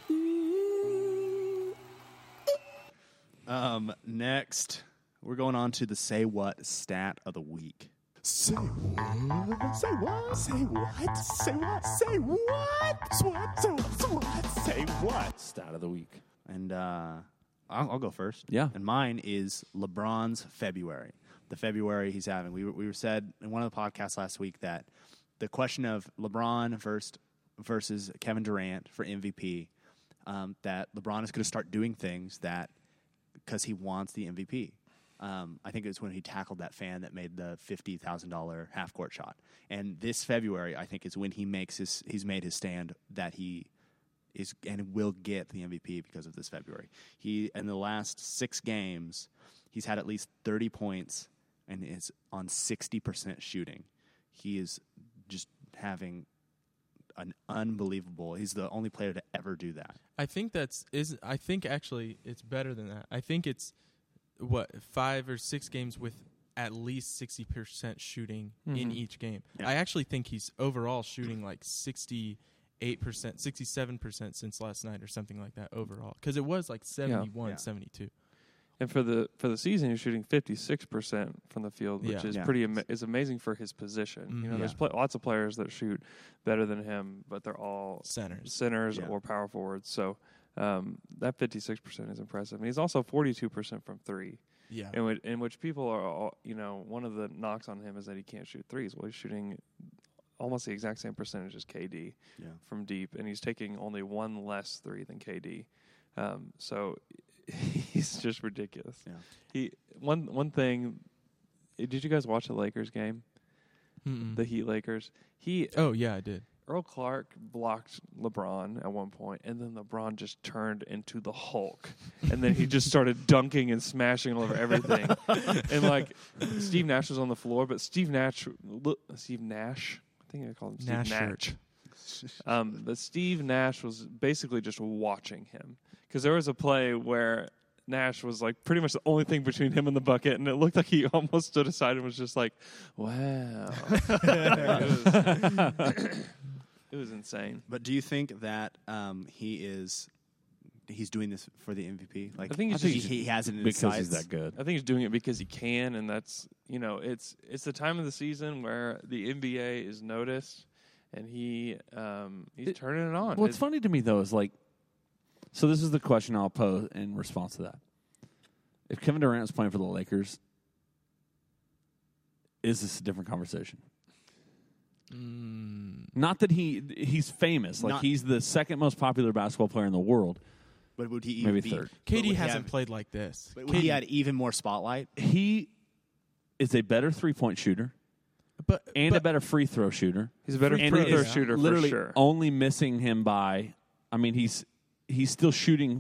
Next, we're going on to the Say What stat of the week. Say what? Say what? Say what? Say what? Say what? Say what? Say what? Say what? Stat of the week. And I'll go first. Yeah. And mine is LeBron's February. The February he's having. We were said in one of the podcasts last week that the question of LeBron versus Kevin Durant for MVP, that LeBron is going to start doing things that because he wants the MVP. I think it was when he tackled that fan that made the $50,000 half court shot. And this February, I think, is when he's made his stand that he is and will get the MVP because of this February. He in the last 6 games, he's had at least 30 points and is on 60% shooting. He is just having an unbelievable. He's the only player to ever do that. I think actually it's better than that. I think it's 5 or 6 games with at least 60% shooting in Mhm. each game. Yeah. I actually think he's overall shooting like 68%, 67% since last night or something like that overall. Because it was like 71, Yeah. 72. And for the season, he's shooting 56% from the field, which Yeah. is Yeah. pretty is amazing for his position. You know, Mhm. there's lots of players that shoot better than him, but they're all Centers. Yeah. or power forwards. So that 56% is impressive. And he's also 42% from three, Yeah. in which people are, all, you know, one of the knocks on him is that he can't shoot threes. Well, he's shooting almost the exact same percentage as KD Yeah. from deep, and he's taking only one less three than KD. So he's just ridiculous. Yeah. One thing. Did you guys watch the Lakers game? Mm-mm. The Heat Lakers. Oh, yeah, I did. Earl Clark blocked LeBron at one point, and then LeBron just turned into the Hulk, and then he just started dunking and smashing all over everything. And like Steve Nash was on the floor, but Steve Nash, I think I called him Steve Nash Nash. shirt. But Steve Nash was basically just watching him, because there was a play where Nash was like pretty much the only thing between him and the bucket, and it looked like he almost stood aside and was just like, "Wow." It was insane. But do you think that he's doing this for the MVP? Like, I think he has it in his because he's sights. that good. I think he's doing it because he can, and that's, you know, it's the time of the season where the NBA is noticed, and he's turning it on. What's funny to me, though, is like, so this is the question I'll pose in response to that. If Kevin Durant was playing for the Lakers, is this a different conversation? Not that he's famous. Like, he's the second most popular basketball player in the world. But would he even Maybe be, third. KD hasn't played like this. But would he had even more spotlight? He is a better three-point shooter But and a better free throw shooter. He's a better And free it throw is shooter literally for sure. only missing him by, I mean, he's still shooting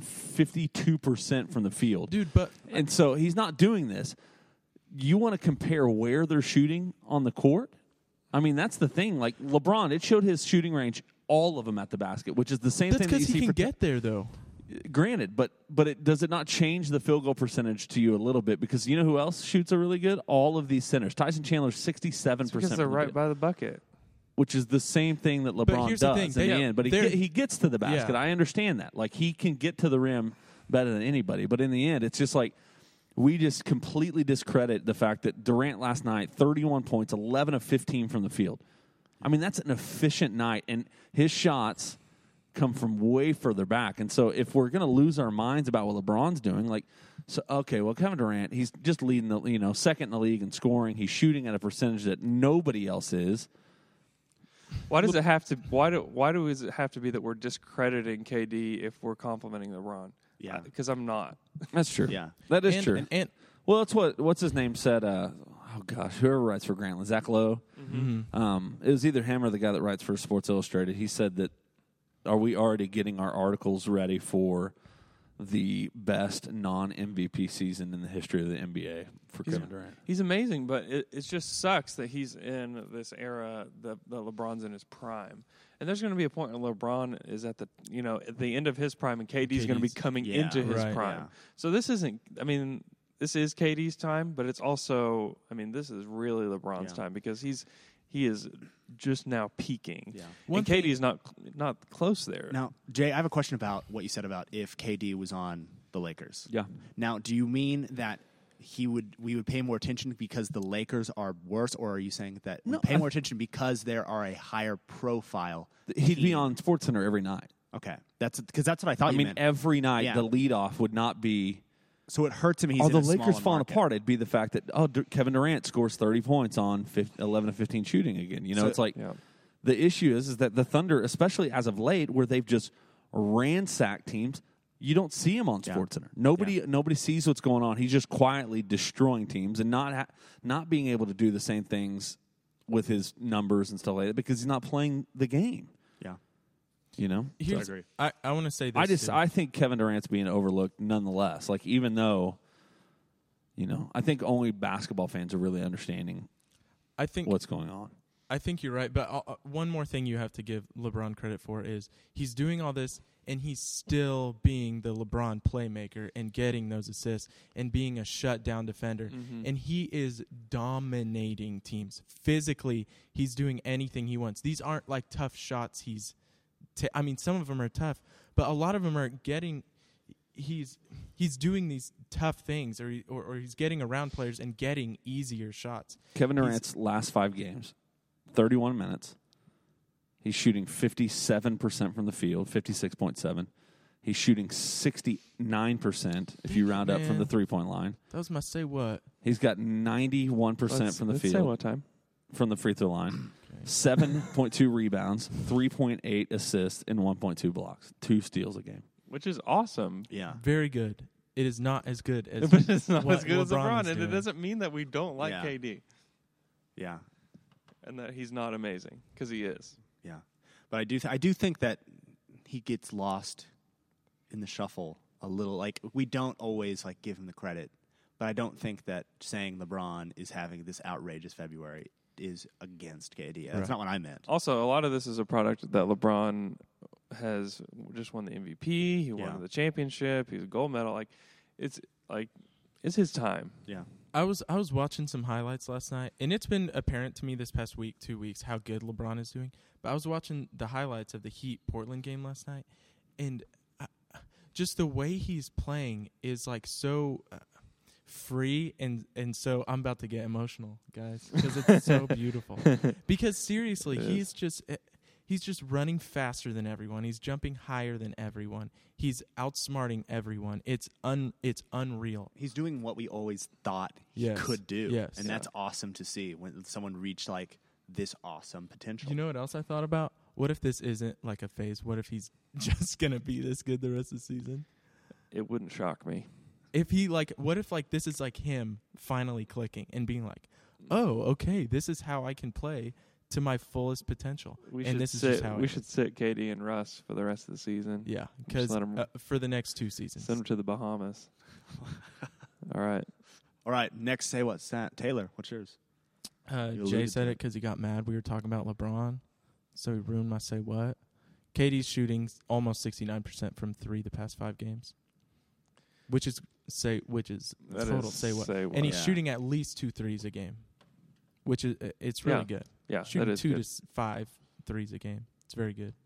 52% from the field. dude, but And so he's not doing this. You want to compare where they're shooting on the court? I mean, that's the thing. Like LeBron, it showed his shooting range, all of them at the basket, which is the same that's thing that you because he see can for get there though. Granted, but does it not change the field goal percentage to you a little bit? Because you know who else shoots are really good? All of these centers. Tyson Chandler's 67%. Because they're right by the bucket. Which is the same thing that LeBron here's does the thing, in the end. But he gets to the basket. Yeah. I understand that. Like, he can get to the rim better than anybody. But in the end, it's just like we just completely discredit the fact that Durant last night, 31 points, 11 of 15 from the field. I mean, that's an efficient night. And his shots come from way further back. And so if we're going to lose our minds about what LeBron's doing, like, so okay, well, Kevin Durant, he's just leading the, second in the league in scoring. He's shooting at a percentage that nobody else is. Why does it have to? Why does it have to be that we're discrediting KD if we're complimenting LeBron? Yeah. Because I'm not. That's true. Yeah. That is And- true. And Well, that's what's his name said. Whoever writes for Grantland, Zach Lowe. It was either him or the guy that writes for Sports Illustrated. He said that, are we already getting our articles ready for the best non-MVP season in the history of the NBA for Kevin Durant? He's amazing, but it just sucks that he's in this era that LeBron's in his prime. And there's going to be a point where LeBron is at the end of his prime, and KD's going to be coming into his right, prime. yeah. So this isn't. I mean, this is KD's time, but it's also. I mean, this is really LeBron's Yeah. time because he is just now peaking. Yeah. And KD is not close there. Now, Jay, I have a question about what you said about if KD was on the Lakers. Yeah. Now, do you mean that we would pay more attention because the Lakers are worse, or are you saying that we pay more attention because there are a higher profile? He'd be team? on SportsCenter every night. Okay, that's because that's what I thought. I mean, meant. every night Yeah. the leadoff would not be. So it hurts him. He's Oh, in the a Lakers smaller falling market. apart. It'd be the fact that Kevin Durant scores 30 points on 11 of 15 shooting again. So- It's like Yeah. the issue is that the Thunder, especially as of late, where they've just ransacked teams, you don't see him on Yeah. SportsCenter. Nobody sees what's going on. He's just quietly destroying teams and not being able to do the same things with his numbers and stuff like that because he's not playing the game. Yeah, You know. here's, agree. I want to say this. I think Kevin Durant's being overlooked nonetheless. Like, even though, I think only basketball fans are really understanding I think what's going on. I think you're right. But one more thing you have to give LeBron credit for is he's doing all this, and he's still being the LeBron playmaker and getting those assists and being a shutdown defender. And he is dominating teams. Physically, he's doing anything he wants. These aren't like tough shots I mean, some of them are tough, but a lot of them are getting – he's doing these tough things or he's getting around players and getting easier shots. Kevin Durant's last 5 games, 31 minutes. He's shooting 57% from the field, 56.7. He's shooting 69% if you round up from the three-point line. That was my say what. He's got 91% from the field. Say what time? From the free throw line. 7.2 rebounds, 3.8 assists, and 1.2 blocks. 2 steals a game. Which is awesome. Yeah. Very good. It is not as good as But it's not what as good as LeBron, is and doing. it doesn't mean that we don't like Yeah. KD Yeah. and that he's not amazing, because he is. Yeah. But I do think that he gets lost in the shuffle a little. Like, we don't always like give him the credit, but I don't think that saying LeBron is having this outrageous February is against KD. That's Right. not what I meant. Also, a lot of this is a product that LeBron has just won the MVP. He won the championship. He's a gold medal. It's his time. Yeah. I was watching some highlights last night, and it's been apparent to me this past 2 weeks how good LeBron is doing. But I was watching the highlights of the Heat Portland game last night, and just the way he's playing is like so free, and so I'm about to get emotional, guys, because it's so beautiful. Because seriously, he's just running faster than everyone. He's jumping higher than everyone. He's outsmarting everyone. It's unreal. He's doing what we always thought he Yes. could do. Yes. And that's awesome to see when someone reached like this awesome potential. You know what else I thought about? What if this isn't like a phase? What if he's just gonna be this good the rest of the season? It wouldn't shock me. If he what if this is like him finally clicking and being like, oh, okay, this is how I can play to my fullest potential. We and should this is sit. just how We should sit KD and Russ for the rest of the season. Yeah, Just because let 'em- for the next 2 seasons. Send them to the Bahamas. All right. All right, next say what? Taylor, what's yours? You Jay alluded said to it because he got mad. We were talking about LeBron, so he ruined my say what. KD's shooting almost 69% from 3 the past 5 games, which is That total is say what. say what. And he's Yeah. shooting at least 2 threes a game, which is it's really Yeah. good. Yeah, that Shooting is 2 good. to 5 threes a game. It's very good.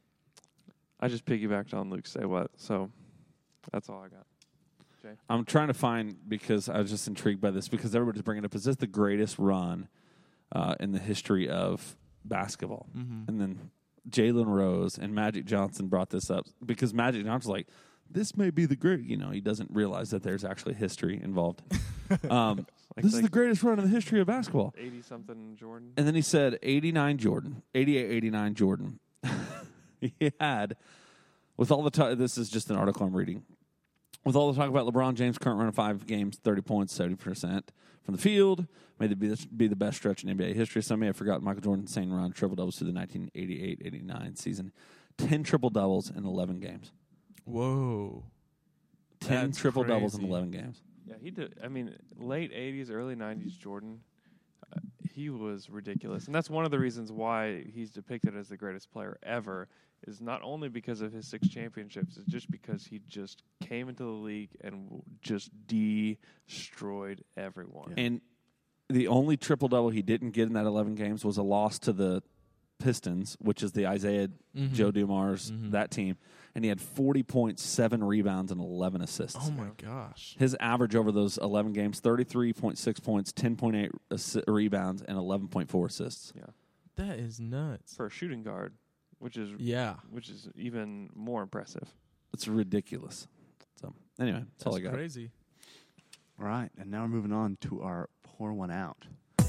I just piggybacked on Luke's say what, so that's all I got. Jay? I'm trying to find, because I was just intrigued by this, because everybody's bringing it up, is this the greatest run in the history of basketball? Mm-hmm. And then Jalen Rose and Magic Johnson brought this up, because Magic Johnson's like, this may be the great, he doesn't realize that there's actually history involved. This is the greatest run in the history of basketball. 80-something Jordan. And then he said 88, 89 Jordan. He had, with all the talk, this is just an article I'm reading. With all the talk about LeBron James' current run of 5 games, 30 points, 70% from the field, may be the best stretch in NBA history. Some may have forgotten Michael Jordan's insane run, triple-doubles through the 1988-89 season. 10 triple-doubles in 11 games. Whoa. 10 That's triple-doubles in crazy. 11 games. Yeah, he did. I mean, late 80s, early 90s Jordan, he was ridiculous. And that's one of the reasons why he's depicted as the greatest player ever, is not only because of his 6 championships, it's just because he just came into the league and just destroyed everyone. And the only triple-double he didn't get in that 11 games was a loss to the Pistons, which is the Isaiah Joe Dumars, that team. And he had 40.7 rebounds and 11 assists. Oh, my gosh. His average over those 11 games, 33.6 points, 10.8 rebounds, and 11.4 assists. Yeah. That is nuts. For a shooting guard, which is even more impressive. It's ridiculous. So, anyway, that's all I got. Crazy. All right, and now we're moving on to our pour one out.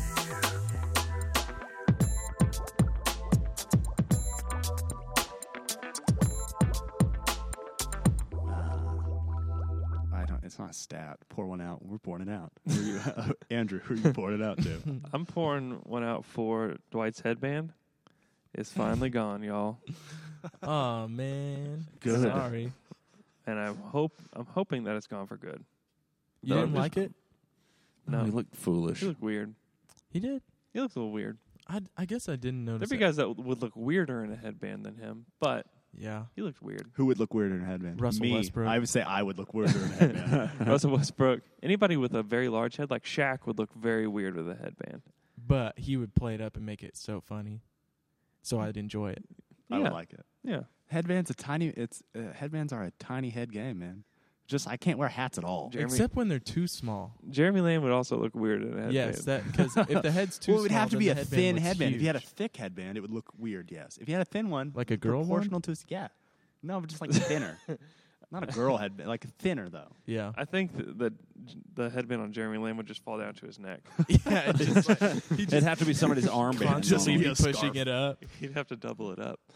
It's not a stat. Pour one out. We're pouring it out. Andrew, who are you pouring it out to? I'm pouring one out for Dwight's headband. It's finally gone, y'all. Oh, man. Good. Sorry. And I'm hoping that it's gone for good. You didn't like it? No, he looked foolish. He looked weird. He did. He looked a little weird. I guess I didn't notice. There'd be guys that would look weirder in a headband than him, but Yeah. he looked weird. Who would look weirder in a headband? Russell Me. Westbrook. I would say I would look weirder in a headband. Russell Westbrook. Anybody with a very large head, like Shaq, would look very weird with a headband. But he would play it up and make it so funny. So I'd enjoy it. I Yeah. would like it. Yeah. Headbands headbands are a tiny head game, man. Just I can't wear hats at all. Jeremy- Except when they're too small. Jeremy Lamb would also look weird in a headband. Yes, that because if the head's too Well, it would small, have to then be the a headband thin looks headband. If you had a huge. thick headband, it would look weird. Yes. If you had a thin one, Like a girl one? proportional to his no, but just like thinner. Not a girl headband, like thinner though. Yeah. I think the headband on Jeremy Lamb would just fall down to his neck. Yeah, it's just like, he It'd just have to be somebody's armband. constantly be be a pushing scarf. it up. He'd have to double it up.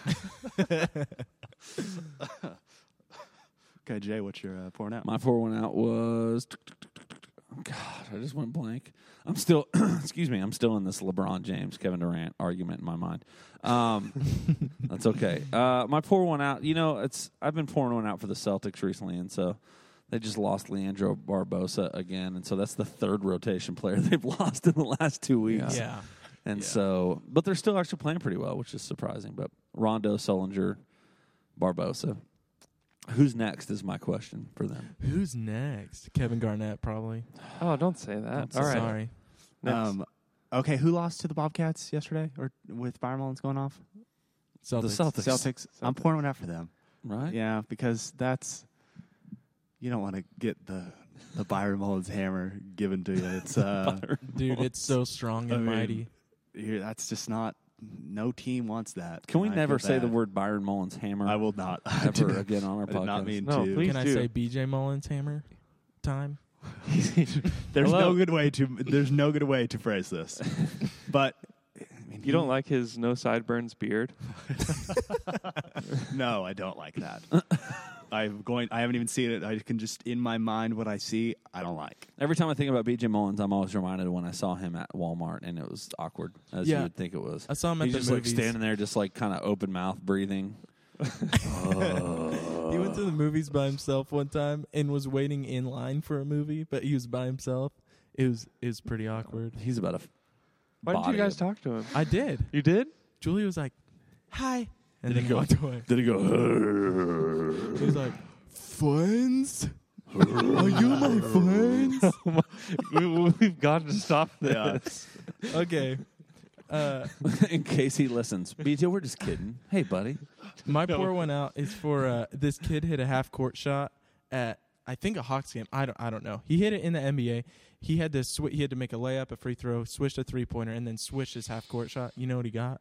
Okay, Jay, what's your pouring out? My 4-1 out was. God, I just went blank. I'm still, excuse me, I'm still in this LeBron James, Kevin Durant argument in my mind. That's okay. My 4-1 out, I've been pouring one out for the Celtics recently, and so they just lost Leandro Barbosa again, and so that's the third rotation player they've lost in the last 2 weeks. Yeah. And so, but they're still actually playing pretty well, which is surprising. But Rondo, Sullinger, Barbosa. Who's next is my question for them. Who's next? Kevin Garnett, probably. Oh, don't say that. I'm so All right. sorry. Next. Okay, who lost to the Bobcats yesterday, or with Byron Mullins going off? Celtics. The Celtics. Celtics. I'm pouring one out for them. Right? Yeah, because you don't want to get the Byron Mullins hammer given to you. It's Dude, it's so strong and I mean, mighty. that's just not. No team wants that. Can we I never feel say the bad. word Byron Mullins hammer I will not. ever again on our I did not podcast? mean No, to. please. Can I do. say BJ Mullins hammer time? There's Hello? no good way to. There's no good way to phrase this. But I mean, You don't like his no sideburns beard? No, I don't like that. I haven't even seen it. I can just in my mind what I see. I don't like. Every time I think about BJ Mullins, I'm always reminded of when I saw him at Walmart, and it was awkward, as you Yeah. would think it was. I saw him at He's the just movies. like standing there, just like kind of open mouth breathing. He went to the movies by himself one time and was waiting in line for a movie, but he was by himself. It was pretty awkward. He's about a. Why didn't you guys talk to him? I did. You did? Julie was like, "Hi," and Did then he go- walked away. Did he go? He was like, "Friends? Are you my friends?" We've got to stop this. Okay. In case he listens, BJ, we're just kidding. Hey, buddy. My pour one out is for this kid hit a half court shot at I think a Hawks game. I don't know. He hit it in the NBA. He had to he had to make a layup, a free throw, switch a 3-pointer, and then switch his half court shot. You know what he got?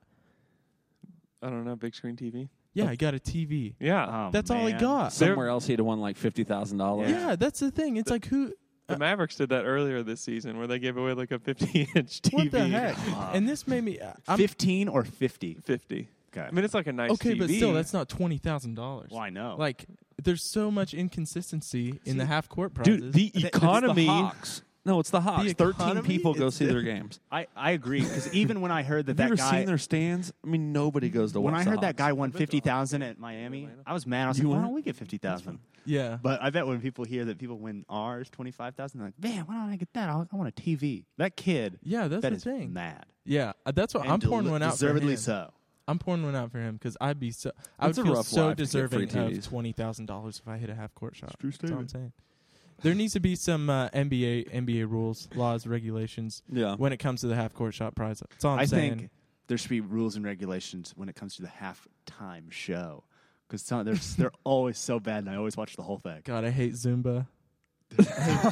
I don't know. Big screen TV? Yeah, he got a TV. Yeah. Oh, That's all he man. got. Somewhere else, he'd have won like $50,000. Yeah, that's the thing. It's like who? The Mavericks did that earlier this season where they gave away like a 50-inch TV. What the heck? And this made me. I'm, 15 or 50. 50. Okay. I mean, it's like a nice okay, TV. but still, that's not $20,000. Well, I know. Like, there's so much inconsistency in the half court prizes. Dude, the It's economy. the Hawks. No, it's the Hawks. The 13 economy? people go It's see the- their games. I agree because even when I heard that Have you that ever guy seen their stands? I mean, nobody goes to when watch I the heard that Hawks. guy won 50,000 at Miami, I was mad. I was You like, why went? don't we get 50,000? yeah. But I bet when people hear that people win ours 25,000, they're like, man, why don't I get that? I want a TV. That kid, Yeah, that's that the is thing. mad. Yeah, that's what And I'm pouring one out for deservedly him. so. I'm pouring one out for him because I It's a would feel rough so life to get free deserving of TVs. $20,000 if I hit a half court shot. true That's all I'm statement. saying. There needs to be some NBA rules, laws, regulations Yeah. when it comes to the half court shot prize. That's all I'm I saying. think there should be rules and regulations when it comes to the halftime show because they're always so bad, and I always watch the whole thing. God, I hate Zumba. When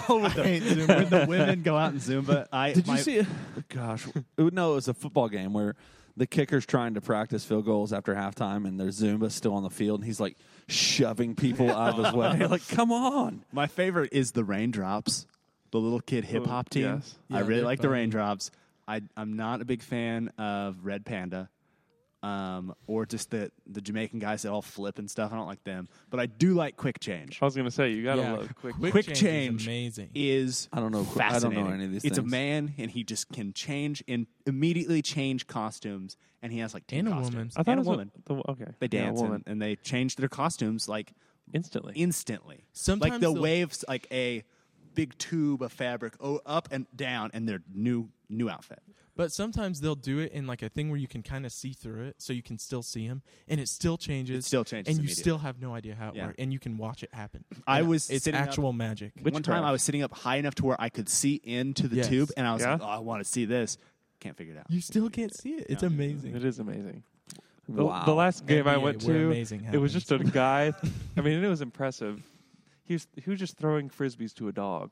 the women go out and Zumba, Did you see it? Gosh. No, it was a football game where the kicker's trying to practice field goals after halftime, and there's Zumba still on the field, and he's like shoving people out of his way. Like, come on. My favorite is the Raindrops, the little kid hip hop team. yes. I Yeah, really they're like the funny. Raindrops. I'm not a big fan of Red Panda, or just the Jamaican guys that all flip and stuff. I don't like them, but I do like Quick Change. I was going to say, you got to Yeah, love quick. Quick Change Change is amazing. Is I don't know fascinating. any of these It's things. a man, and he just can change and immediately change costumes, and he has like 10 And a costumes. woman. I thought and it a was woman. okay. They Yeah, a dance woman. and they change their costumes like Instantly. instantly. Sometimes like the they'll- waves, like a big tube of fabric up and down, and their new outfit. But sometimes they'll do it in like a thing where you can kind of see through it, so you can still see him, and it still changes. It still changes and you immediately. still have no idea how it Yeah. works, and you can watch it happen. It's sitting up- actual magic. One time I was sitting up high enough to where I could see into the Yes. tube, and I was Yeah? like, "Oh, I want to see this." Can't figure it out. You still can't see it. It's Yeah. amazing. It is amazing. Wow. The last game I NBA, went where to, amazing it was happens. just a guy. I mean, it was impressive. He was just throwing frisbees to a dog.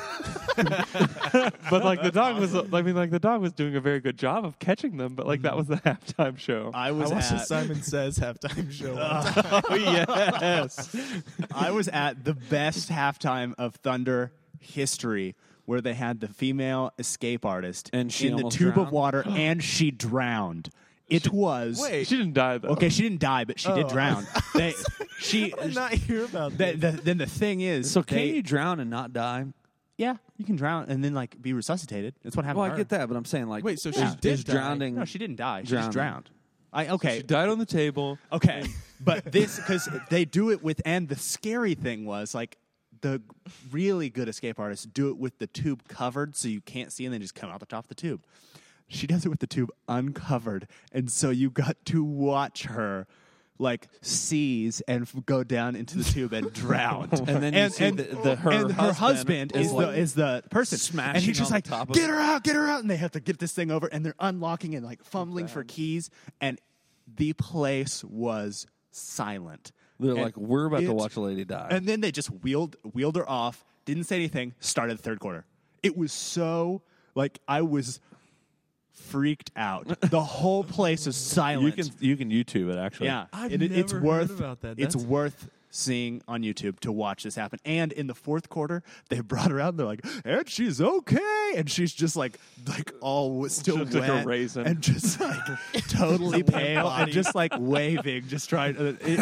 But like the dog was, the dog was doing a very good job of catching them. But like that was the halftime show. I I was watched the at Simon Says halftime show. one time. oh yes, I was at the best halftime of Thunder history, where they had the female escape artist And she in the almost tube drowned? of water, and she drowned. It was Wait. She didn't die though. okay. She didn't die, but she did drown. She I did not hear about that. then the thing is, So can they- you drown and not die? Yeah, you can drown and then like be resuscitated. That's what happened. Well, to I her. get that, but I'm saying like, Wait, so she is, did is die? drowning? No, she didn't die. She Drowning. just drowned. Okay. She died on the table. Okay, but this because they do it with, and the scary thing was like the really good escape artists do it with the tube covered, so you can't see, and then just come out the top of the tube. She does it with the tube uncovered, and so you got to watch her like seize and go down into the tube and drown. And then you see her husband is the person, smashing and he's just on the like, top of get it." her out, and they have to get this thing over, and they're unlocking and like fumbling for keys, and the place was silent. They're And like, we're about to it- watch a lady die. And then they just wheeled her off, didn't say anything, started the third quarter. It was so like I was freaked out. The whole place is silent. you can YouTube it actually. Yeah, I've it's never worth heard about that. It's That's- worth seeing on YouTube to watch this happen. And in the fourth quarter, they brought her out. And they're like, and she's okay, and she's just like all still She looks like a wet raisin. and just like totally pale and just like waving, just trying.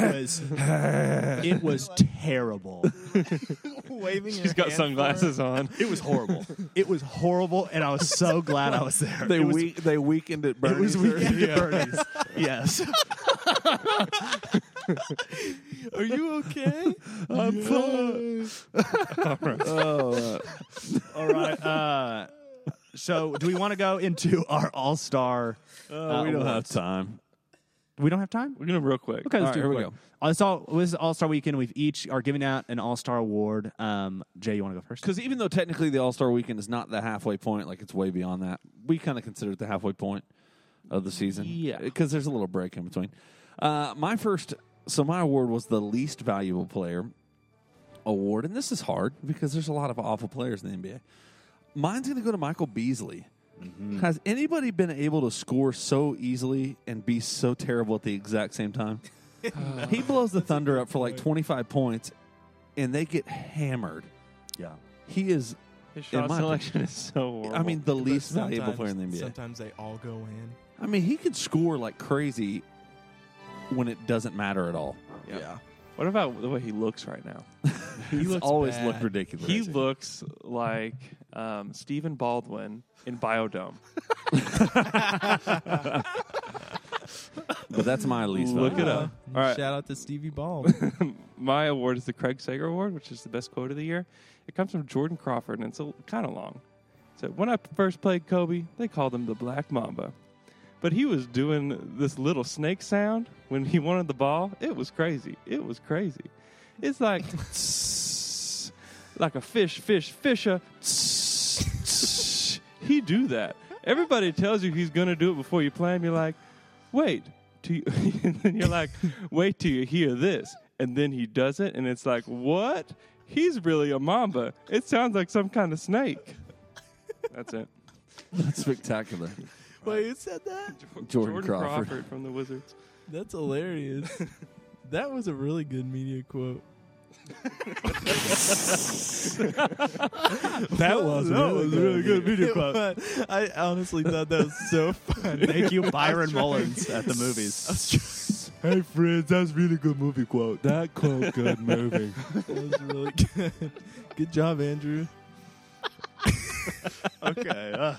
It was terrible. Waving. She's got sunglasses on. It was horrible. It was horrible, and I was so glad I was there. They It was, they weakened at it Bernie's. was weekend at Bernie's. Yes. Are you okay? I'm fine. All right. So, do we want to go into our All-Star? We don't have awards? time. We don't have time. We're gonna real quick. Okay, All let's right, do here it we quick. go. This is All-Star Weekend. We've each are giving out an All-Star award. Jay, you want to go first? Because even though technically the All-Star Weekend is not the halfway point, like it's way beyond that, we kind of consider it the halfway point of the season. Yeah. Because there's a little break in between. My award was the least valuable player award, and this is hard because there's a lot of awful players in the NBA. Mine's going to go to Michael Beasley. Has anybody been able to score so easily and be so terrible at the exact same time? He blows the Thunder up for like 25 points, and they get hammered. Yeah. He is, His in shot my selection is so horrible. I mean, the But least valuable sometimes- player in the NBA. Sometimes they all go in. I mean, he can score like crazy when it doesn't matter at all. Yeah. what about the way he looks right now? He's looks always bad. looked ridiculous. He looks like Stephen Baldwin in Biodome. but that's my least Look valuable. it up. All right. Shout out to Stevie Ball. My award is the Craig Sager Award, which is the best quote of the year. It comes from Jordan Crawford, and it's kind of long. So when I first played Kobe, they called him the Black Mamba. But he was doing this little snake sound when he wanted the ball. It was crazy. It was crazy. It's like like a fisher. He do that. Everybody tells you he's going to do it before you play him. You're like, wait. And then you're like, wait till you hear this. And then he does it, and it's like, what? He's really a mamba. It sounds like some kind of snake. That's it. That's spectacular. Wait, who said that? Jordan Crawford. from the Wizards. That's hilarious. That was a really good media quote. That was really good video quote. But I honestly thought that was so funny. Thank you, Byron Mullins at the movies. Hey, friends, that's really good movie quote. That quote, good movie. That was really good. Good job, Andrew. Okay.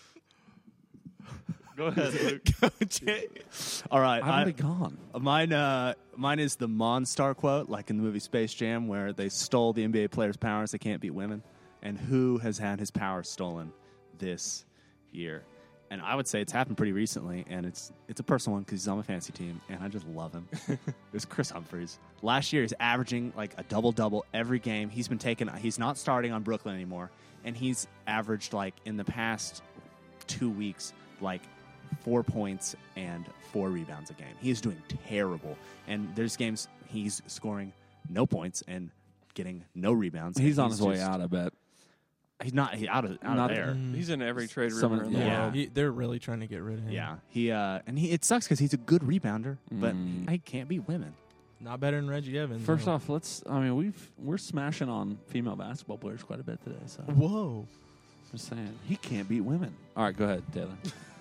Go ahead, Luke. All right. I'm already gone. Mine is the Monstar quote, like in the movie Space Jam, where they stole the NBA players' powers. They can't beat women. And who has had his power stolen this year? and I would say it's happened pretty recently, and it's a personal one because he's on my fantasy team, and I just love him. It's Chris Humphries. Last year, he's averaging like a double-double every game. He's not starting on Brooklyn anymore, and he's averaged like in the past 2 weeks like 4 points and 4 rebounds a game. He is doing terrible, and there's games he's scoring no points and getting no rebounds. He's on his way out, I bet. He's not out of there. He's in every trade rumor in the yeah. world. They're really trying to get rid of him. Yeah, it sucks because he's a good rebounder, but I can't beat women. Not better than Reggie Evans. First though. off, we're smashing on female basketball players quite a bit today. So Whoa. just saying, he can't beat women. All right, go ahead, Taylor.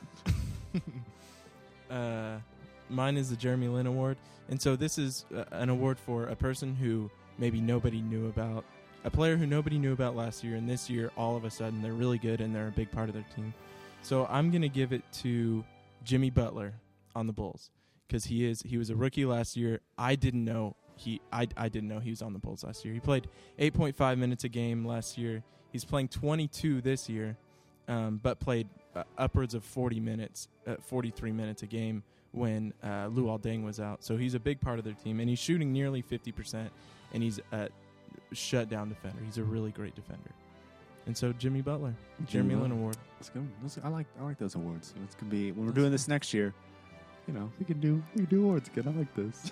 Mine is the Jeremy Lin Award. And so this is an award for a person who maybe nobody knew about, a player who nobody knew about last year, and this year, all of a sudden, they're really good and they're a big part of their team. So I'm going to give it to Jimmy Butler on the Bulls because he was a rookie last year. I didn't know I didn't know he was on the Bulls last year. He played 8.5 minutes a game last year. He's playing 22 this year, but played upwards of 40 minutes, 43 minutes a game when Luol Deng was out. So he's a big part of their team, and he's shooting nearly 50%, and he's a shutdown defender. He's a really great defender. And so Jimmy Butler, Jeremy Lin Award. That's good. I like those awards. It's gonna be when we're doing this next year. We can do awards again. I like this.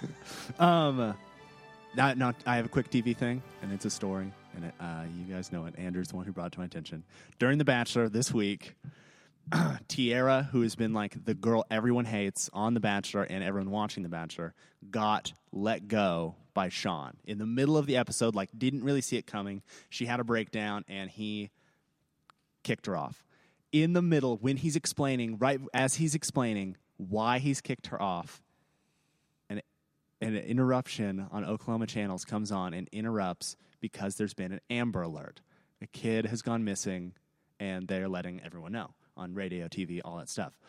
Now I have a quick TV thing, and it's a story, and you guys know it. Andrew's the one who brought it to my attention. During The Bachelor this week, Tiara, who has been like the girl everyone hates on The Bachelor and everyone watching The Bachelor, got let go by Sean in the middle of the episode. Like, didn't really see it coming. She had a breakdown, and he kicked her off. In the middle, when he's explaining, right as he's explaining why he's kicked her off, an interruption on Oklahoma channels comes on and interrupts because there's been an Amber Alert. A kid has gone missing, and they're letting everyone know on radio, TV, all that stuff.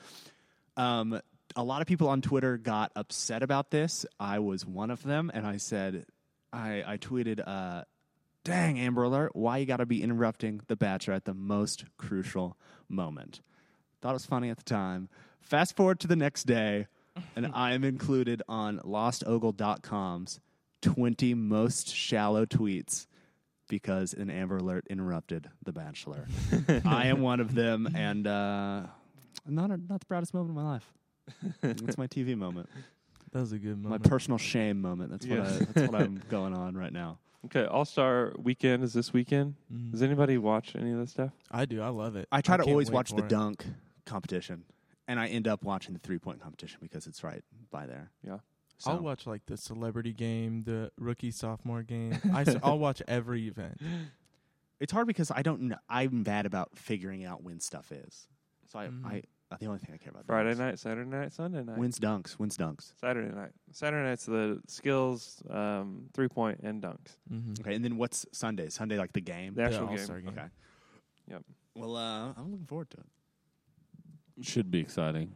A lot of people on Twitter got upset about this. I was one of them, and I said, I tweeted, dang, Amber Alert, why you got to be interrupting The Bachelor at the most crucial moment? Thought it was funny at the time. Fast forward to the next day, and I am included on LostOgle.com's 20 most shallow tweets because an Amber Alert interrupted The Bachelor. I am one of them, and not the proudest moment of my life. It's my TV moment. That was a good My moment. personal shame moment. That's what I'm going on right now. Okay, All-Star Weekend is this weekend. Mhm. Does anybody watch any of this stuff? I do. I love it. I try to can't always wait watch for the it. dunk competition, and I end up watching the 3-point competition because it's right by there. Yeah. So, I'll watch like the celebrity game, the rookie sophomore game. I'll watch every event. it's hard because I don't know. I'm bad about figuring out when stuff is. So Mhm. the only thing I care about Friday is night, Saturday night, Sunday night. wins dunks. Saturday night. Saturday night's the skills, 3-point, and dunks. Mm-hmm. Okay, and then what's Sunday? Sunday like the game. The actual All-Star game. game. Okay. Yep. Well, I'm looking forward to it. Should be exciting.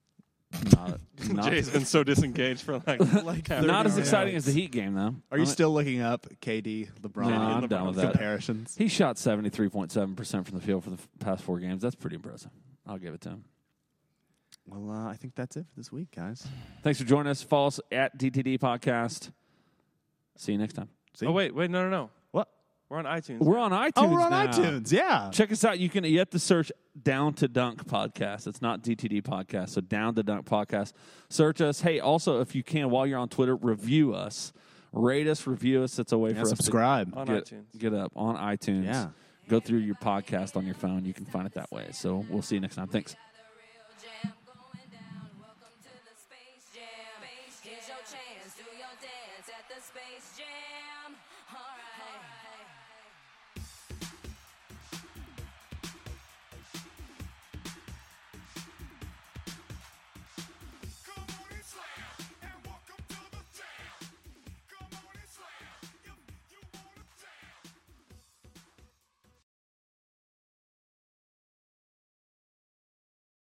Not Jay's been so disengaged for like 30 not as minutes. exciting as the Heat game, though. Are you still looking up KD, LeBron, No, and I'm done with that. comparisons? He shot 73.7% from the field for the past 4 games. That's pretty impressive. I'll give it to him. Well, I think that's it for this week, guys. Thanks for joining us. Follow us at DTD Podcast. See you next time. See? Oh, wait, no. What? We're on iTunes. We're on iTunes. Oh, we're on now. iTunes. Yeah. Check us out. You have to search Down to Dunk Podcast. It's not DTD Podcast. So Down to Dunk Podcast. Search us. Hey, also, if you can, while you're on Twitter, review us. Rate us, review us. It's a way for us subscribe. On to iTunes. get up on iTunes. Yeah. Go through your podcast on your phone. You can find it that way. So we'll see you next time. Thanks. Here's your chance, do your dance at the Space Jam. All right.